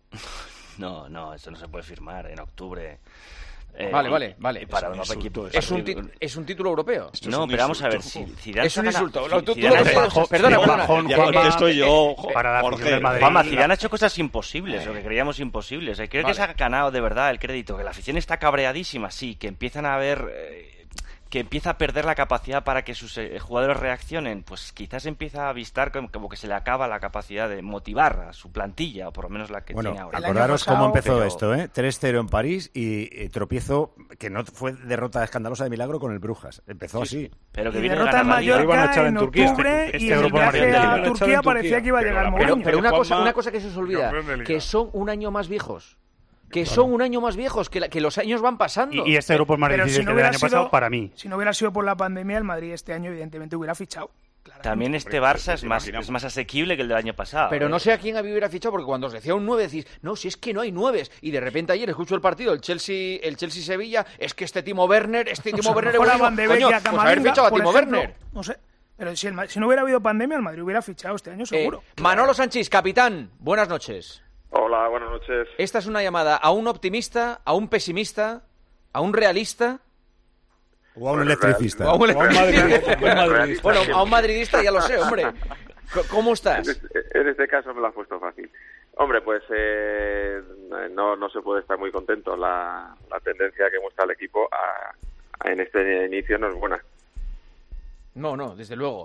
No, no, eso no se puede firmar en octubre. Eh, Vale, y- vale, vale. y para Es un los insulto, equipos- Es un, ti- es un título europeo. No, pero vamos a ver. Si Zidane Es un saca- insulto. si- Lo- tú- tú Zidane lo hace- puedes- bajón, Perdona, sí, perdona. bajón, Ya Juanma, contesto yo, para la Jorge. afición del Madrid. Juanma, Zidane ha hecho cosas imposibles, lo que creíamos imposibles. Eh, Creo Vale. que se ha ganado de verdad el crédito, que la afición está cabreadísima, sí, que empiezan a ver... eh, que empieza a perder la capacidad para que sus eh, jugadores reaccionen, pues quizás empieza a avistar como, como que se le acaba la capacidad de motivar a su plantilla, o por lo menos la que Bueno, tiene ahora. El año acordaros pasado- cómo empezó pero- esto, ¿eh? tres cero en París y eh, tropiezo, que no fue derrota escandalosa de milagro con el Brujas. Empezó así. Pero que Y viene de derrota en ganar la Liga. Lo iban a Mallorca echar en en Turquía. octubre Este- y este el grupo viaje Madrid. a Lo iban a echar Turquía en parecía Turquía. que iba a Pero llegar la- Pero, Mourinho. pero una, cosa, Juanma- una cosa que se os olvida, Campeón de Liga. que son un año más viejos. Que son un año más viejos, que, la- que los años van pasando. Y, y este grupo es más Pero difícil si no que el hubiera año sido- pasado para mí. Si no hubiera sido por la pandemia, el Madrid este año evidentemente hubiera fichado. claramente. También este Hombre, Barça es te más, imaginamos. es más asequible que el del año pasado. Pero ¿eh? no sé a quién hubiera fichado, porque cuando os decía un nueve decís, no, si es que no hay nueves. Y de repente ayer escucho el partido, el Chelsea el Chelsea-Sevilla, es que este Timo Werner, este Timo O sea, Werner... mejor a es Van de buenísimo. Beek y a Coño, pues haber Camavinga, fichado a por Timo ejemplo. Werner. No sé. Pero si, el Ma- si no hubiera habido pandemia, el Madrid hubiera fichado este año seguro. Eh, Manolo Sánchez, capitán, buenas noches. Hola, buenas noches. Esta es una llamada a un optimista, a un pesimista, a un realista... O a un electricista. O a un O a un madridista, un madridista. Bueno, a un madridista ya lo sé, hombre. C- ¿Cómo En estás? este, en este caso me lo has puesto fácil. Hombre, pues eh, no, no se puede estar muy contento. La, la tendencia que muestra el equipo a, a- en este inicio no es buena. No, no, desde luego.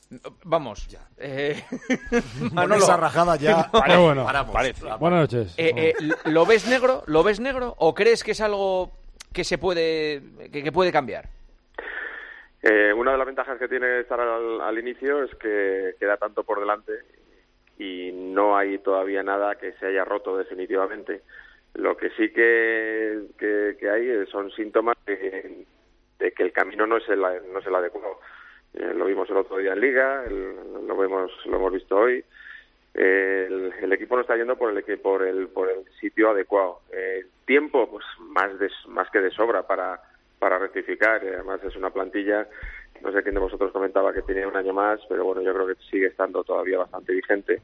Vamos. Eh... Manolo, esa rajada ya. Parece, bueno. Paramos. Parece. Buenas noches. Eh, eh, ¿Lo ves negro? ¿Lo ves negro? ¿O crees que es algo que se puede que, que puede cambiar? Eh, una de las ventajas que tiene estar al, al inicio es que queda tanto por delante y no hay todavía nada que se haya roto definitivamente. Lo que sí que, que, que hay son síntomas de, de que el camino no es el, no es el adecuado. Eh, lo vimos el otro día en Liga, el, lo vemos lo hemos visto hoy. Eh, el, el equipo no está yendo por el por el por el sitio adecuado. Eh, tiempo, pues más de, más que de sobra para para rectificar. Además es una plantilla, no sé quién de vosotros comentaba que tenía un año más, pero bueno, yo creo que sigue estando todavía bastante vigente.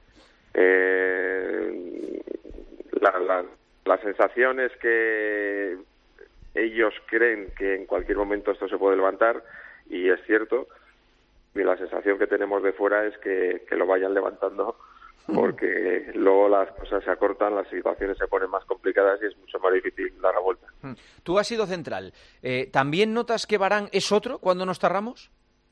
Eh, la, la, la sensación es que ellos creen que en cualquier momento esto se puede levantar, y es cierto, y la sensación que tenemos de fuera es que, que lo vayan levantando, porque luego las cosas se acortan, las situaciones se ponen más complicadas y es mucho más difícil dar la vuelta. Tú has sido central. Eh, ¿También notas que Varane es otro cuando no está Ramos?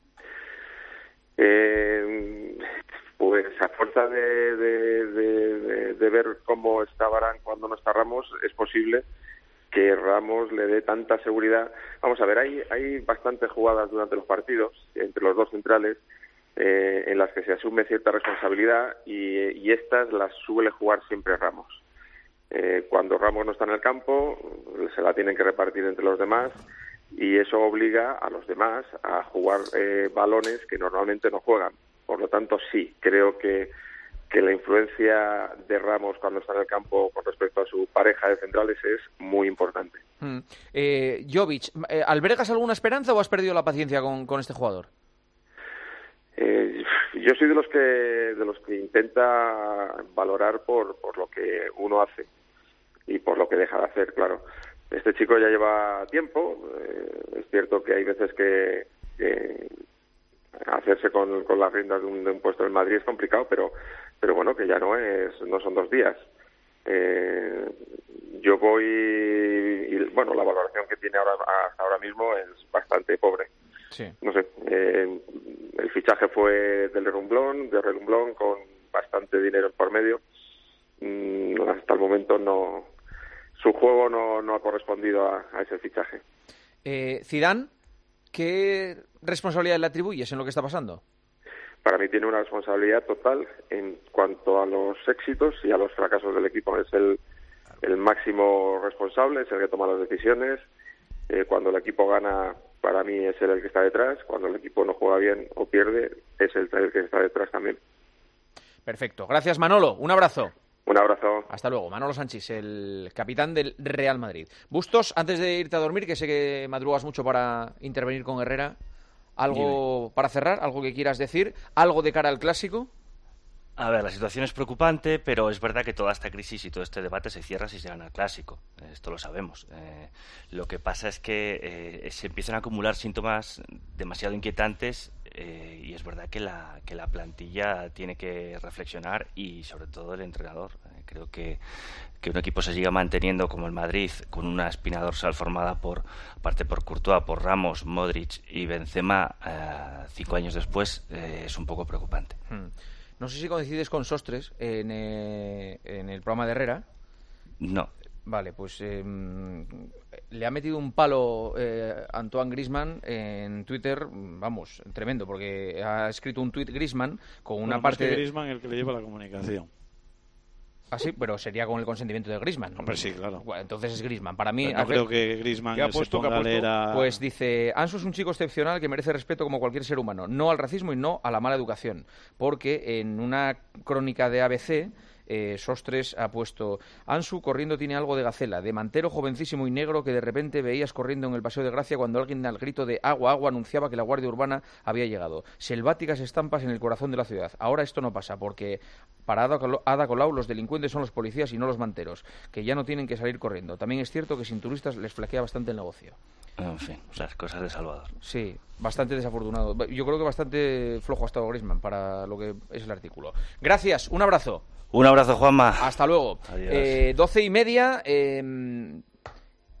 Eh, pues a fuerza de, de, de, de, de ver cómo está Varane cuando no está Ramos, es posible que Ramos le dé tanta seguridad. Vamos a ver, hay, hay bastantes jugadas durante los partidos entre los dos centrales, Eh, en las que se asume cierta responsabilidad y, y estas las suele jugar siempre Ramos. Eh, cuando Ramos no está en el campo, se la tienen que repartir entre los demás y eso obliga a los demás a jugar eh, balones que normalmente no juegan. Por lo tanto, sí, creo que, que la influencia de Ramos cuando está en el campo con respecto a su pareja de centrales es muy importante. Mm. Eh, Jovic, eh, ¿albergas alguna esperanza o has perdido la paciencia con, con este jugador? Eh, yo soy de los que de los que intenta valorar por, por lo que uno hace y por lo que deja de hacer, claro. Este chico ya lleva tiempo, eh, es cierto que hay veces que, que hacerse con, con las riendas de un, de un puesto en Madrid es complicado, pero pero bueno, que ya no es no son dos días. Eh, yo voy y, bueno, la valoración que tiene ahora hasta ahora mismo es bastante pobre. Sí. No sé, eh, el fichaje fue del Relumblón, de Relumblón con bastante dinero por medio. Mm, hasta el momento no, su juego no, no ha correspondido a, a ese fichaje. Eh, Zidane, ¿qué responsabilidad le atribuyes en lo que está pasando? Para mí tiene una responsabilidad total en cuanto a los éxitos y a los fracasos del equipo. Es el, el máximo responsable, es el que toma las decisiones. Eh, cuando el equipo gana, para mí es él el que está detrás. Cuando el equipo no juega bien o pierde, es él el que está detrás también. Perfecto. Gracias, Manolo. Un abrazo. Un abrazo. Hasta luego. Manolo Sanchis, el capitán del Real Madrid. Bustos, antes de irte a dormir, que sé que madrugas mucho para intervenir con Herrera, ¿algo Dime. para cerrar? ¿Algo que quieras decir? ¿Algo de cara al Clásico? A ver, la situación es preocupante, pero es verdad que toda esta crisis y todo este debate se cierra si se gana el Clásico. Esto lo sabemos. Eh, lo que pasa es que eh, se empiezan a acumular síntomas demasiado inquietantes eh, y es verdad que la, que la plantilla tiene que reflexionar y sobre todo el entrenador. Eh, creo que, que un equipo se siga manteniendo como el Madrid con una espina dorsal formada por parte por Courtois, por Ramos, Modric y Benzema eh, cinco años después eh, es un poco preocupante. Hmm. No sé si coincides con Sostres en, eh, en el programa de Herrera. No. Vale, pues eh, le ha metido un palo eh, Antoine Griezmann en Twitter, vamos, tremendo, porque ha escrito un tuit Griezmann con una bueno, parte... Más que Griezmann el que le lleva la comunicación. Ah, sí, pero sería con el consentimiento de Griezmann. Hombre, sí, claro. Bueno, entonces es Griezmann. Para mí... No creo que Griezmann se puesto, ponga a leer a... Pues dice, Ansu es un chico excepcional que merece respeto como cualquier ser humano, no al racismo y no a la mala educación. Porque en una crónica de A B C... Eh, Sostres ha puesto Ansu corriendo tiene algo de gacela, de mantero jovencísimo y negro que de repente veías corriendo en el Paseo de Gracia cuando alguien al grito de agua, agua anunciaba que la Guardia Urbana había llegado. Selváticas estampas en el corazón de la ciudad. Ahora esto no pasa porque para Ada Colau los delincuentes son los policías y no los manteros, que ya no tienen que salir corriendo. También es cierto que sin turistas les flaquea bastante el negocio. En fin, las cosas de Salvador. Sí, bastante desafortunado. Yo creo que bastante flojo ha estado Griezmann para lo que es el artículo. Gracias, un abrazo. Un abrazo, Juanma. Hasta luego. Adiós. Eh, doce y media. Eh,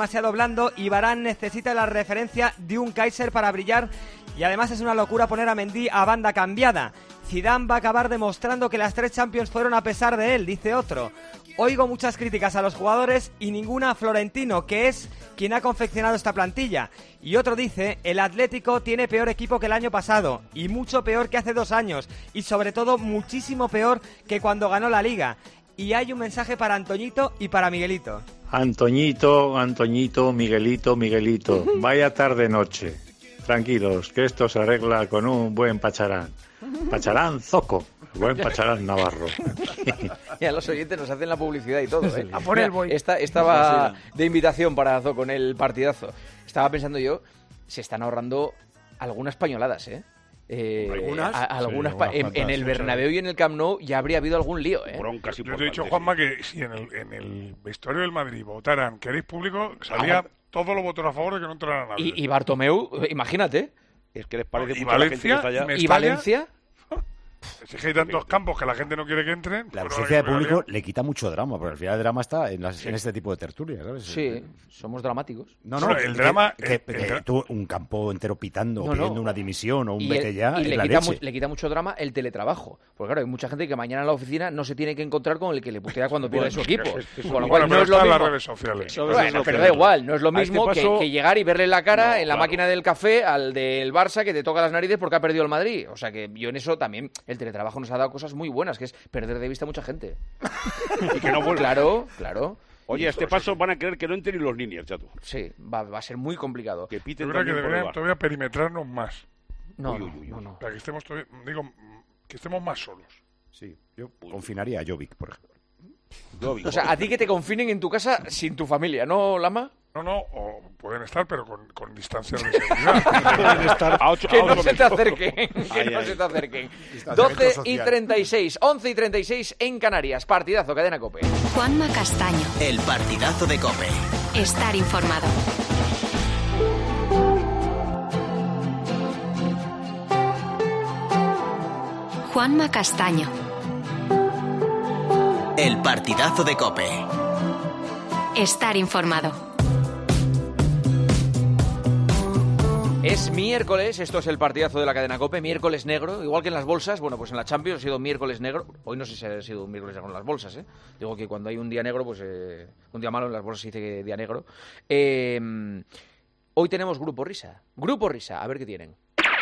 demasiado blando y Varane necesita la referencia de un Kaiser para brillar y además es una locura poner a Mendy a banda cambiada. Zidane va a acabar demostrando que las tres Champions fueron a pesar de él, dice otro. Oigo muchas críticas a los jugadores y ninguna a Florentino, que es quien ha confeccionado esta plantilla. Y otro dice, el Atlético tiene peor equipo que el año pasado, y mucho peor que hace dos años, y sobre todo muchísimo peor que cuando ganó la Liga. Y hay un mensaje para Antoñito y para Miguelito. Antoñito, Antoñito, Miguelito, Miguelito, vaya tarde-noche. Tranquilos, que esto se arregla con un buen pacharán. Pacharán Zoco, buen pacharán Navarro. Ya los oyentes nos hacen la publicidad y todo, ¿eh? A por él voy. Esta, estaba de invitación para Zoco en el partidazo. Estaba pensando yo, se están ahorrando algunas pañoladas, ¿eh? Eh, ¿Algunas? A, algunas Sí, pa- algunas en, en el Bernabéu y en el Camp Nou ya habría habido algún lío, ¿eh? Broncas Yo te he dicho, Juanma, que si en el, en el vestuario del Madrid votaran queréis público, salía Ah. todos los votos a favor de que no entrara nadie. Y, y Bartomeu, imagínate. Es que les parece ¿Y mucho a la gente que Valencia? está allá. ¿Me ¿Y Mestalla? Valencia? Es que hay tantos campos que la gente no quiere que entren. La pues ausencia de ahora que público le quita mucho drama, porque al final el drama está en, las- en este tipo de tertulias, ¿sabes? Sí, somos dramáticos. No, no, Bueno, el que- drama- que, el- que el dra- tú, un campo entero pitando, No, pidiendo no. una dimisión o un Y, vete el- ya, y es le, la quita leche. mu- le quita mucho drama el teletrabajo. Porque claro, hay mucha gente que mañana en la oficina no se tiene que encontrar con el que le putea cuando pierde su equipo. es- es- Con lo bueno, cual pero no es lo está en mismo. las redes sociales. Bueno, Eso es lo pero que- da igual, no es lo A este mismo que- paso- que, llegar y verle la cara No, en la claro. máquina del café al del Barça que te toca las narices porque ha perdido el Madrid. O sea que yo en eso también, el teletrabajo nos ha dado cosas muy buenas, que es perder de vista a mucha gente. Y que no vuelva. Claro, claro. Oye, a este paso van a querer que no entren ni los niños, chato. Sí, va, va a ser muy complicado. Que Yo piten creo que también por deberían debajo. todavía perimetrarnos más. No, Uy, no, uy, uy, no, uy. no. Para que estemos todavía, digo, que estemos más solos. Sí, yo confinaría a Jovic, por ejemplo. Jovic, O sea, a ti que te confinen en tu casa sin tu familia, ¿no, Lama? No, no, o pueden estar, pero con, con distancias de seguridad. Pueden estar a ocho- Que a no ocho se te metros. acerquen, que Ay, no ay. se te acerquen. Distanciamiento doce y social. treinta y seis, once y treinta y seis en Canarias. Partidazo, Cadena COPE. Juanma Castaño. El partidazo de COPE. Estar informado. Juanma Castaño. El partidazo de COPE. Estar informado. Es miércoles, esto es el partidazo de la cadena COPE, miércoles negro, igual que en las bolsas, bueno, pues en la Champions ha sido miércoles negro, hoy no sé si ha sido un miércoles negro en las bolsas, ¿eh? Digo que cuando hay un día negro, pues eh, un día malo en las bolsas se dice que día negro. Eh, hoy tenemos Grupo Risa, Grupo Risa, a ver qué tienen.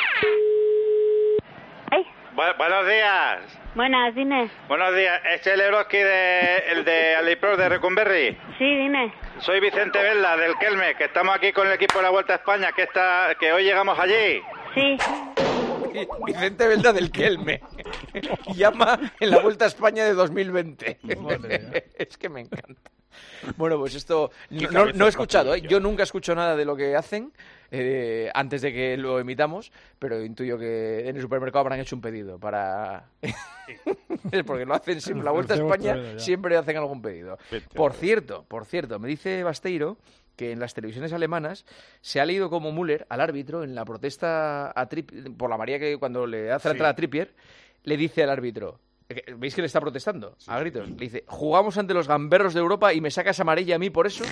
Bu- buenos días. Buenas, dime. Buenos días. Este es el Eroski de, el de Alipro de Recumberri. Sí, dime. Soy Vicente Vela del Kelme, que estamos aquí con el equipo de la Vuelta a España, que está, que hoy llegamos allí. Sí. Vicente Velda del Kelme. Llama en la Vuelta a España de dos mil veinte. Es que me encanta. Bueno, pues esto no, no- no he escuchado, ¿eh? Yo nunca escucho nada de lo que hacen eh, antes de que lo emitamos, pero intuyo que en el supermercado habrán hecho un pedido para... Porque lo hacen siempre, la Vuelta a España siempre hacen algún pedido. Por cierto, por cierto, me dice Basteiro que en las televisiones alemanas se ha leído como Müller al árbitro en la protesta a Tripp- por la María que cuando le hace la Sí. entrada a Trippier, le dice al árbitro, ¿veis que le está protestando? A gritos. Le dice, jugamos ante los gamberros de Europa y me sacas amarilla a mí por eso.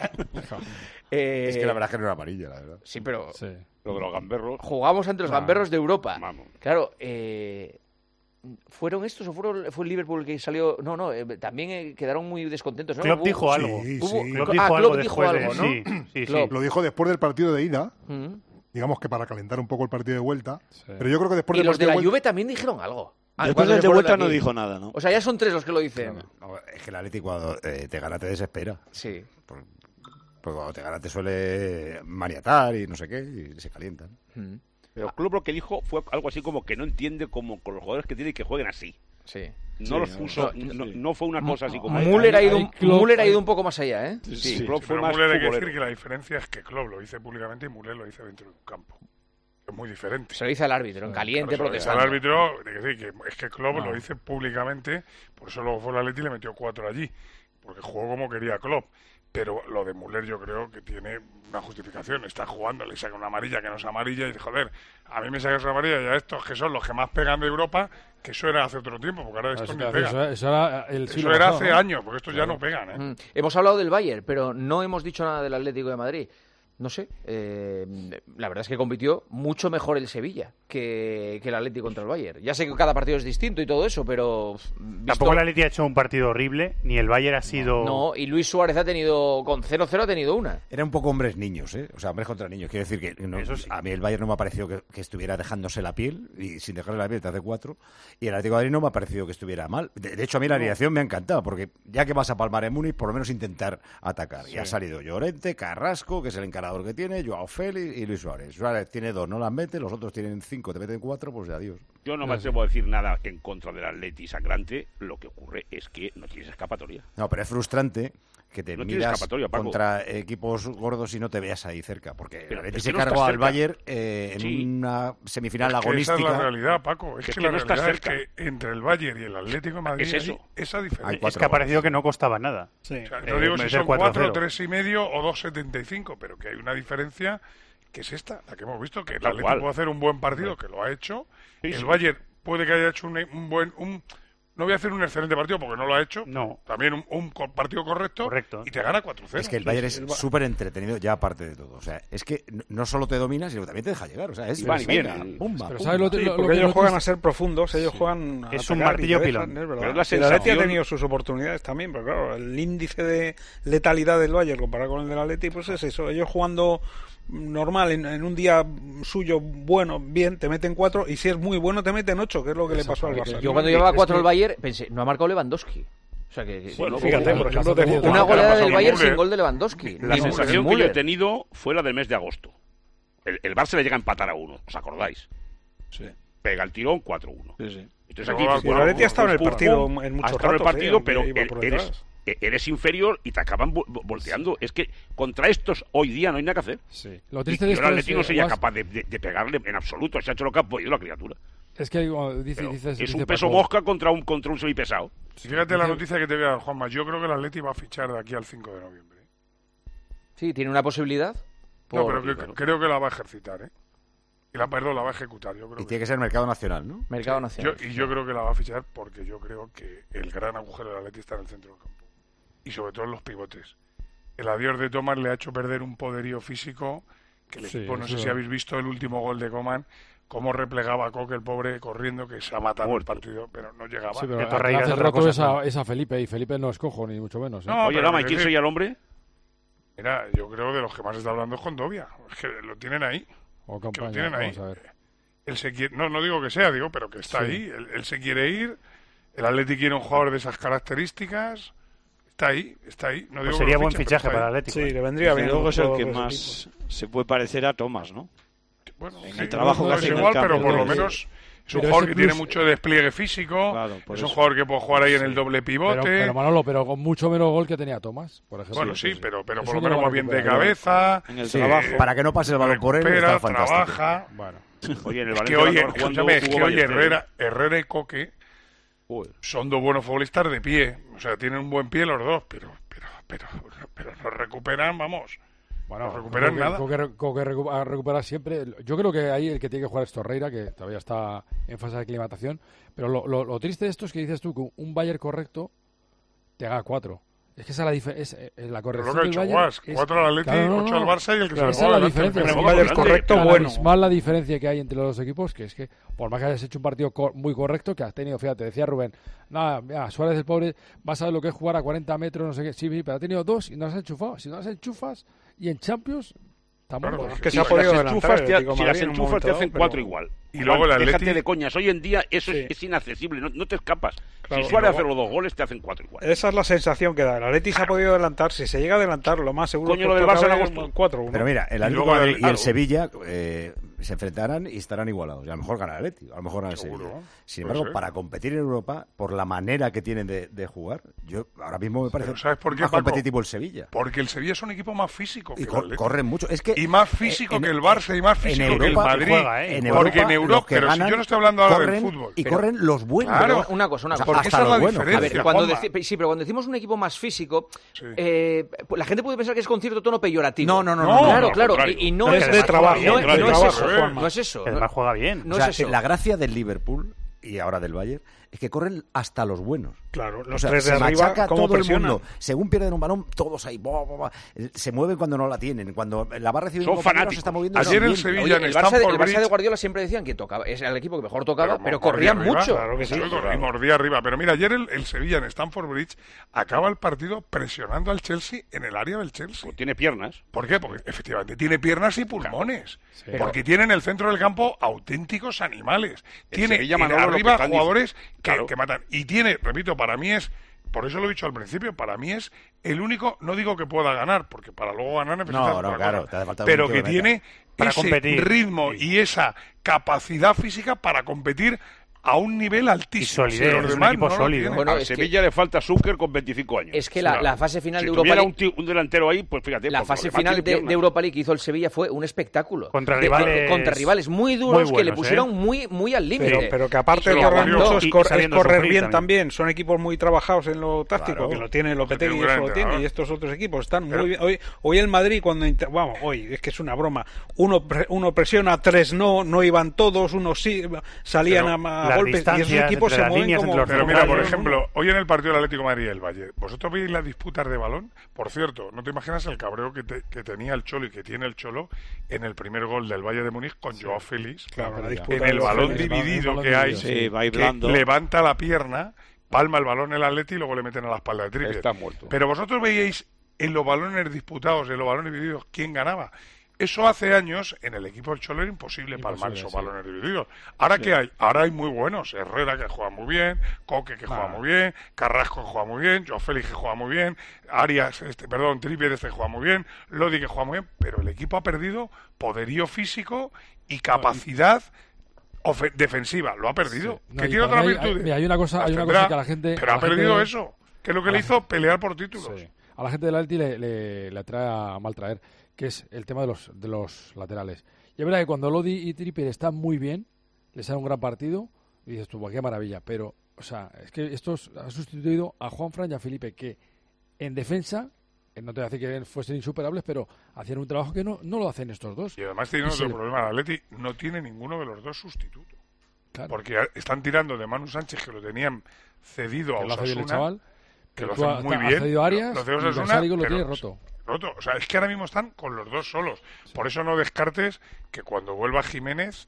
Eh, Es que la verdad es que no era amarilla, la verdad. Sí, pero Lo de los gamberros. jugamos ante los Ah, gamberros de Europa. Vamos. Claro, eh, ¿fueron estos o fueron, fue el Liverpool que salió? No, no, eh, también eh, quedaron muy descontentos, ¿no? Klopp Hubo- dijo algo. Sí, hubo- sí. Klopp ah, dijo Klopp algo dijo después de- algo, ¿no? sí, sí, sí. Klopp. Lo dijo después del partido de ida, Mm. digamos que para calentar un poco el partido de vuelta. Pero yo creo que después Y del los de partido la de vuelta... Juve también dijeron algo. Ah, Después cuando del se de fueron vuelta no aquí. dijo nada, ¿no? O sea, ya son tres los que lo dicen. No, es que el Atleti cuando eh, te gana te desespera. Sí. Por- Porque cuando te gana te suele maniatar y no sé qué, y se calientan. Mm. Pero Klopp lo que dijo fue algo así como que no entiende cómo con los jugadores que tiene que jueguen así. Sí. No Sí, los no, puso, no, no, sí. no fue una cosa así como... Müller ha ido, ahí un- Klopp- Müller ha ido ahí- un poco más allá, ¿eh? Sí, Sí. Klopp fue Pero más Müller hay que futbolero. decir que la diferencia es que Klopp lo dice públicamente y Müller lo dice dentro de un campo. Es muy diferente. Se lo dice al árbitro, en caliente, Claro, se lo dice al protestando. árbitro, de que sí, que es que Klopp No. lo dice públicamente, por eso luego fue el Atleti y le metió cuatro allí, porque jugó como quería Klopp. Pero lo de Müller yo creo que tiene una justificación. Está jugando, le saca una amarilla que no es amarilla y joder, a mí me sacas una amarilla y a estos que son los que más pegan de Europa, que eso era hace otro tiempo, porque ahora Eso, estos te ni hace- pegan. eso- eso era el Eso siglo era pasado, hace ¿no? años, porque estos ya Claro. no pegan, ¿eh? Mm. Hemos hablado del Bayern, pero no hemos dicho nada del Atlético de Madrid. No sé, eh, la verdad es que compitió mucho mejor el Sevilla. que, que el Atleti contra el Bayern. Ya sé que cada partido es distinto y todo eso, pero... Visto... Tampoco el Atleti ha hecho un partido horrible, ni el Bayern ha sido... No, y Luis Suárez ha tenido, con cero cero ha tenido una. Era un poco hombres niños, ¿eh? O sea, hombres contra niños. Quiero decir que no, sí. a mí el Bayern no me ha parecido que, que estuviera dejándose la piel, y sin dejarle la piel te hace cuatro, y el Atlético de Madrid no me ha parecido que estuviera mal. De, de hecho, a mí la alineación me ha encantado, porque ya que vas a palmar en Múnich, por lo menos intentar atacar. Sí. Y ha salido Llorente, Carrasco, que es el encarador que tiene, Joao Félix y Luis Suárez. Suárez tiene dos, no las mete, los otros tienen cinco, te meten cuatro, pues adiós. Yo no me atrevo a decir nada en contra del Atleti sangrante, lo que ocurre es que no tienes escapatoria. No, pero es frustrante que te no miras contra equipos gordos y no te veas ahí cerca, porque el Atleti se cargó al Bayern eh, en sí. una semifinal es agonística. Esa es la realidad, Paco. Es, es que, que la no realidad estás es que entre el Bayern y el Atlético de Madrid es eso. hay esa diferencia. Es que ha parecido que no costaba nada. Sí. O sea, no eh, digo si son cuatro, tres y medio o dos setenta y cinco, pero que hay una diferencia que es esta, la que hemos visto, que el Atlético puede hacer un buen partido, que lo ha hecho. Sí, el sí. Bayern puede que haya hecho un, un buen... Un, no voy a hacer un excelente partido porque no lo ha hecho. No. También un, un partido correcto, correcto y te gana cuatro cero. Es que el Bayern es súper entretenido ya aparte de todo. O sea, es que no solo te domina, sino que también te deja llegar. O sea, es van y venga, vienen. Pumba, pero pumba. ¿sabes lo, sí, lo, porque lo ellos no juegan a ser profundos, ellos sí. juegan a es un martillo pilón. Es verdad. Pero la sensación... El Atleti ha tenido sus oportunidades también, pero claro, el índice de letalidad del Bayern comparado con el del Atleti, pues es eso. Ellos jugando normal, en, en un día suyo bueno, bien, te meten cuatro, y si es muy bueno te meten ocho, que es lo que le pasó al Barça. Yo cuando llevaba cuatro al Bayern pensé, no ha marcado Lewandowski. O sea que, bueno, fíjate, por ejemplo, te una goleada del Bayern sin gol de Lewandowski. La ni sensación que yo he tenido fue la del mes de agosto. El, el Barça le llega a empatar a uno, ¿os acordáis? Sí. Pega el tirón cuatro uno. Sí, sí. Entonces aquí, sí, bueno, el Atleti ha estado en el partido pum, en muchos ratos. en el partido, sí, pero eres, eres inferior y te acaban volteando. Sí. Es que contra estos hoy día no hay nada que hacer. Sí. Lo triste de el Atleti no es, sería was... capaz de, de, de pegarle en absoluto. Se ha hecho lo que ha podido la criatura. Es que dice, dices, es dice un peso Paco. mosca contra un contra un semipesado. Sí, fíjate la noticia que te voy a dar, Juanma. Yo creo que el Atleti va a fichar de aquí al cinco de noviembre. Sí, tiene una posibilidad. Por... No, pero que, claro. creo que la va a ejercitar, ¿eh? Y la, perdón, la va a ejecutar. Yo creo y que... tiene que ser mercado nacional, ¿no? Mercado sí. nacional. Yo, y yo creo que la va a fichar porque yo creo que el gran agujero del Atleti está en el centro del campo. Y sobre todo en los pivotes. El adiós de Thomas le ha hecho perder un poderío físico que el sí, equipo, no sé si habéis visto el último gol de Coman, cómo replegaba a Coque, el pobre, corriendo, que se ha matado el partido, pero no llegaba. Sí, pero hace rato es a, es a Felipe, y Felipe no es cojo, ni mucho menos. ¿eh? No, oye, Lama, ¿y quién sería el hombre? Mira, yo creo de los que más está hablando es Condovia. Es que lo tienen ahí. O campaña, que lo tienen ahí. Vamos a ver. Él se quiere, no, no digo que sea, digo, pero que está sí. ahí. Él, él se quiere ir. El Atleti quiere un jugador de esas características. Está ahí, está ahí. No pues digo sería que buen fichaje para el Atlético. Sí, le vendría bien. Luego es el que más equipos. se puede parecer a Thomas, ¿no? Bueno, en sí, el trabajo no, que no hace es en igual, el campo, pero por lo sí. menos es un pero jugador que plus... tiene mucho despliegue físico. Claro, es eso. un jugador que puede jugar ahí en el doble pivote. Pero, pero Manolo, pero con mucho menos gol que tenía Thomas, por ejemplo. Bueno, sí, sí, pero, pero eso por lo menos más bien de cabeza. En el sí, trabajo. Para que no pase el balón por él, está fantástico. Trabaja. Bueno. Oye, en el es que Valencia oye, escúchame, es que oye, Herrera, Herrera y Coque Uy. son dos buenos futbolistas de pie. O sea, tienen un buen pie los dos, pero pero pero, pero no recuperan, vamos. Bueno, no recuperan Coque, nada. Coque, Coque recupera, recupera siempre. Yo creo que ahí el que tiene que jugar es Torreira, que todavía está en fase de aclimatación. Pero lo, lo, lo triste de esto es que dices tú que un Bayern correcto te haga cuatro. Es que esa es la diferencia. Es la corrección pero lo que ha hecho Guas, cuatro al Atleti, claro, no, ocho al Barça y el que claro, se esa lo es la diferencia. Pero un Bayern correcto, la, bueno. Más la diferencia que hay entre los dos equipos, que es que por más que hayas hecho un partido co muy correcto, que has tenido, fíjate, decía Rubén, nada, mira, Suárez el pobre va a saber lo que es jugar a cuarenta metros, no sé qué, sí, sí, pero ha tenido dos y no las has enchufado. Si no las enchufas y en Champions... Claro, es que se ha podido adelantar. Si las enchufas te hacen cuatro igual. Y luego el Atleti... Déjate de coñas. Hoy en día eso sí. es, es inaccesible. No, no te escapas. Claro, si Suárez luego... hace los dos goles, te hacen cuatro igual. Esa es la sensación que da. El Atleti se ha podido adelantar. Si se llega a adelantar, lo más seguro Coño, es que lo del Barça en agosto. cuatro uno. Pero mira, el Atlético de Madrid y el Sevilla eh, se enfrentarán y estarán igualados. Y a lo mejor gana el Atleti, a lo mejor gana el Sevilla. Sin embargo, pues para competir en Europa, por la manera que tienen de, de jugar, yo ahora mismo me parece ¿sabes por qué, más Paco? competitivo el Sevilla. Porque el Sevilla es un equipo más físico que y el cor Atleti. corren mucho. Es que, y más físico en, que el Barça y más físico Europa, que el Madrid. Juega, ¿eh? En Porque Europa, en Europa, pero ganan, si yo no estoy hablando ahora corren, del fútbol. Y pero, corren los buenos. Claro, una cosa, una cosa. O sea, porque esa es la buenos, diferencia. A ver, cuando deci sí, pero cuando decimos un equipo más físico, sí. eh, la gente puede pensar que es con cierto tono peyorativo. No, no, no. no, no claro, no, claro. claro. Y, y no, no es de trabajo. No, no, no es trabajo, eso. Juanma. No es eso. El Barça juega bien. No o sea, es eso. La gracia del Liverpool y ahora del Bayern, es que corren hasta los buenos. Claro, los o sea, tres de se arriba, machaca ¿cómo todo presionan? el mundo. Según pierden un balón, todos ahí, bo, bo, bo, se mueven cuando no la tienen. Cuando la va a recibir Son un compañero, fanáticos. se está moviendo. Ayer el bien. Sevilla Oye, en el, Barça de, Stamford el Barça de Bridge- Guardiola siempre decían que tocaba, es el equipo que mejor tocaba, pero, Pero corrían mordía arriba, mucho. Claro que sí, y mordía arriba. Pero mira, ayer el, el Sevilla en Stamford Bridge acaba el partido presionando al Chelsea en el área del Chelsea. Pues tiene piernas. ¿Por qué? Porque efectivamente tiene piernas y pulmones. Sí. Porque tiene en el centro del campo auténticos animales. El Tiene Sevilla, en Manolo, lo que arriba están jugadores diciendo. que, Claro. que matan. Y tiene, repito, para mí es, por eso lo he dicho al principio, para mí es el único, no digo que pueda ganar, porque para luego ganar necesitas No, no, otra claro, cosa, te hace falta un pero tío que que tiene meta. Para ese competir. ritmo y esa capacidad física para competir a un nivel altísimo. Y Si los demás no lo tienen. Bueno, Al es que- Sevilla le falta Zucker con veinticinco años. Es que la, la fase final si de Europa tuviera League, un, tío- un delantero ahí, pues fíjate. la pues fase lo demás final tiene de, piernas. de Europa League que hizo el Sevilla fue un espectáculo. Contra De- de- rivales- contra rivales muy duros muy que le buenos, pusieron ¿eh? muy muy al límite. Pero, pero que aparte Y de se correr aguantó. mucho, es, Y cor- es sabiendo correr sufrir bien también. también. Son equipos muy trabajados en lo táctico, Claro. que lo tiene Lopetegui, Tiene un eso gran lo tiene, entrenador. y estos otros equipos están Pero- muy bien. Hoy, hoy el Madrid, cuando inter- vamos, hoy es que es una broma. Uno pre- uno presiona, tres no, no iban todos, unos sí, salían Pero a, a las golpes, y esos distancias equipos entre se las mueven líneas, como... entre los Pero mira, por como- ejemplo, hoy en el partido del Atlético de Madrid y el Valle, ¿vosotros veis las disputas de balón? Por cierto, no te imaginas el cabreo que, te- que tenía el Cholo y que tiene el Cholo en el primer gol del Valle de Múnich con Joao Félix, Claro, la disputa en de el los balón Félix, dividido balón que hay, dividido, Sí, va que blando. levanta la pierna, palma el balón el Atleti y luego le meten a la espalda de Trippier. Está muerto. Pero vosotros veíais en los balones disputados, en los balones divididos, ¿quién ganaba? Eso hace años en el equipo del Cholo era imposible, palmar esos sí. balones divididos. Ahora que hay, ahora hay muy buenos, Herrera que juega muy bien, Coque que juega Ah. muy bien, Carrasco que juega muy bien, Joao Félix que juega muy bien, Arias, este, perdón, Trippier este que juega muy bien, Lodi que juega muy bien, pero el equipo ha perdido poderío físico y capacidad ofe- defensiva, lo ha perdido. Sí. No, que y tiene para otras mí hay- virtudes. mira, hay una cosa- Las hay una tendrá, cosa que a la gente- pero a ha la gente- perdido eso, que es lo que a le la- hizo pelear por títulos. Sí. A la gente del Atleti le, le, le atrae a mal traer, que es el tema de los, de los laterales. Y es verdad que cuando Lodi y Trippier están muy bien, les sale un gran partido, y dices tú, "Buah, qué maravilla". Pero, o sea, es que estos han sustituido a Juanfran y a Felipe, que en defensa, eh, no te voy a decir que fuesen insuperables, pero hacían un trabajo que no, no lo hacen estos dos. Y además tiene Y otro se le- problema, el Atleti no tiene ninguno de los dos sustitutos. Claro. Porque a- están tirando de Manu Sánchez, que lo tenían cedido a Que lo hace bien el Osasuna, chaval, que lo pero tú hacen ha- muy ha bien. cedido a Arias, lo, lo de y Osasuna, Versálico lo pero- tiene roto. roto. O sea, es que ahora mismo están con los dos solos. Por eso no descartes que cuando vuelva Jiménez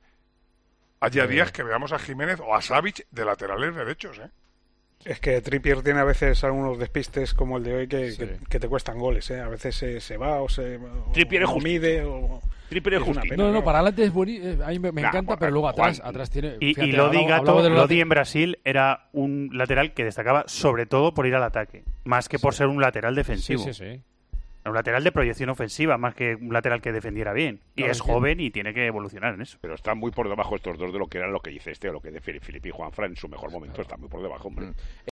haya Sí. días que veamos a Jiménez o a Savic de laterales derechos, ¿eh? Es que Trippier tiene a veces algunos despistes como el de hoy que, Sí. que, que te cuestan goles, ¿eh? A veces se, se va o se o Trippier es no justo. mide o... Trippier es es una justito. pena, No, no, claro. para adelante es bonito, a mí me, me Nah, encanta, Juan- pero luego atrás, Juan- atrás tiene... Y, fíjate, y Lodi hablamos- Gato, hablamos de los Lodi later- en Brasil era un lateral que destacaba sobre todo por ir al ataque, más que por ser un lateral Sí, defensivo. sí, sí. Un lateral de proyección ofensiva, más que un lateral que defendiera bien. Y Claro, es es que- joven y tiene que evolucionar en eso. Pero están muy por debajo estos dos de lo que eran lo que dice este o lo que de Felipe y Juanfran en su mejor momento. Están muy por debajo, hombre.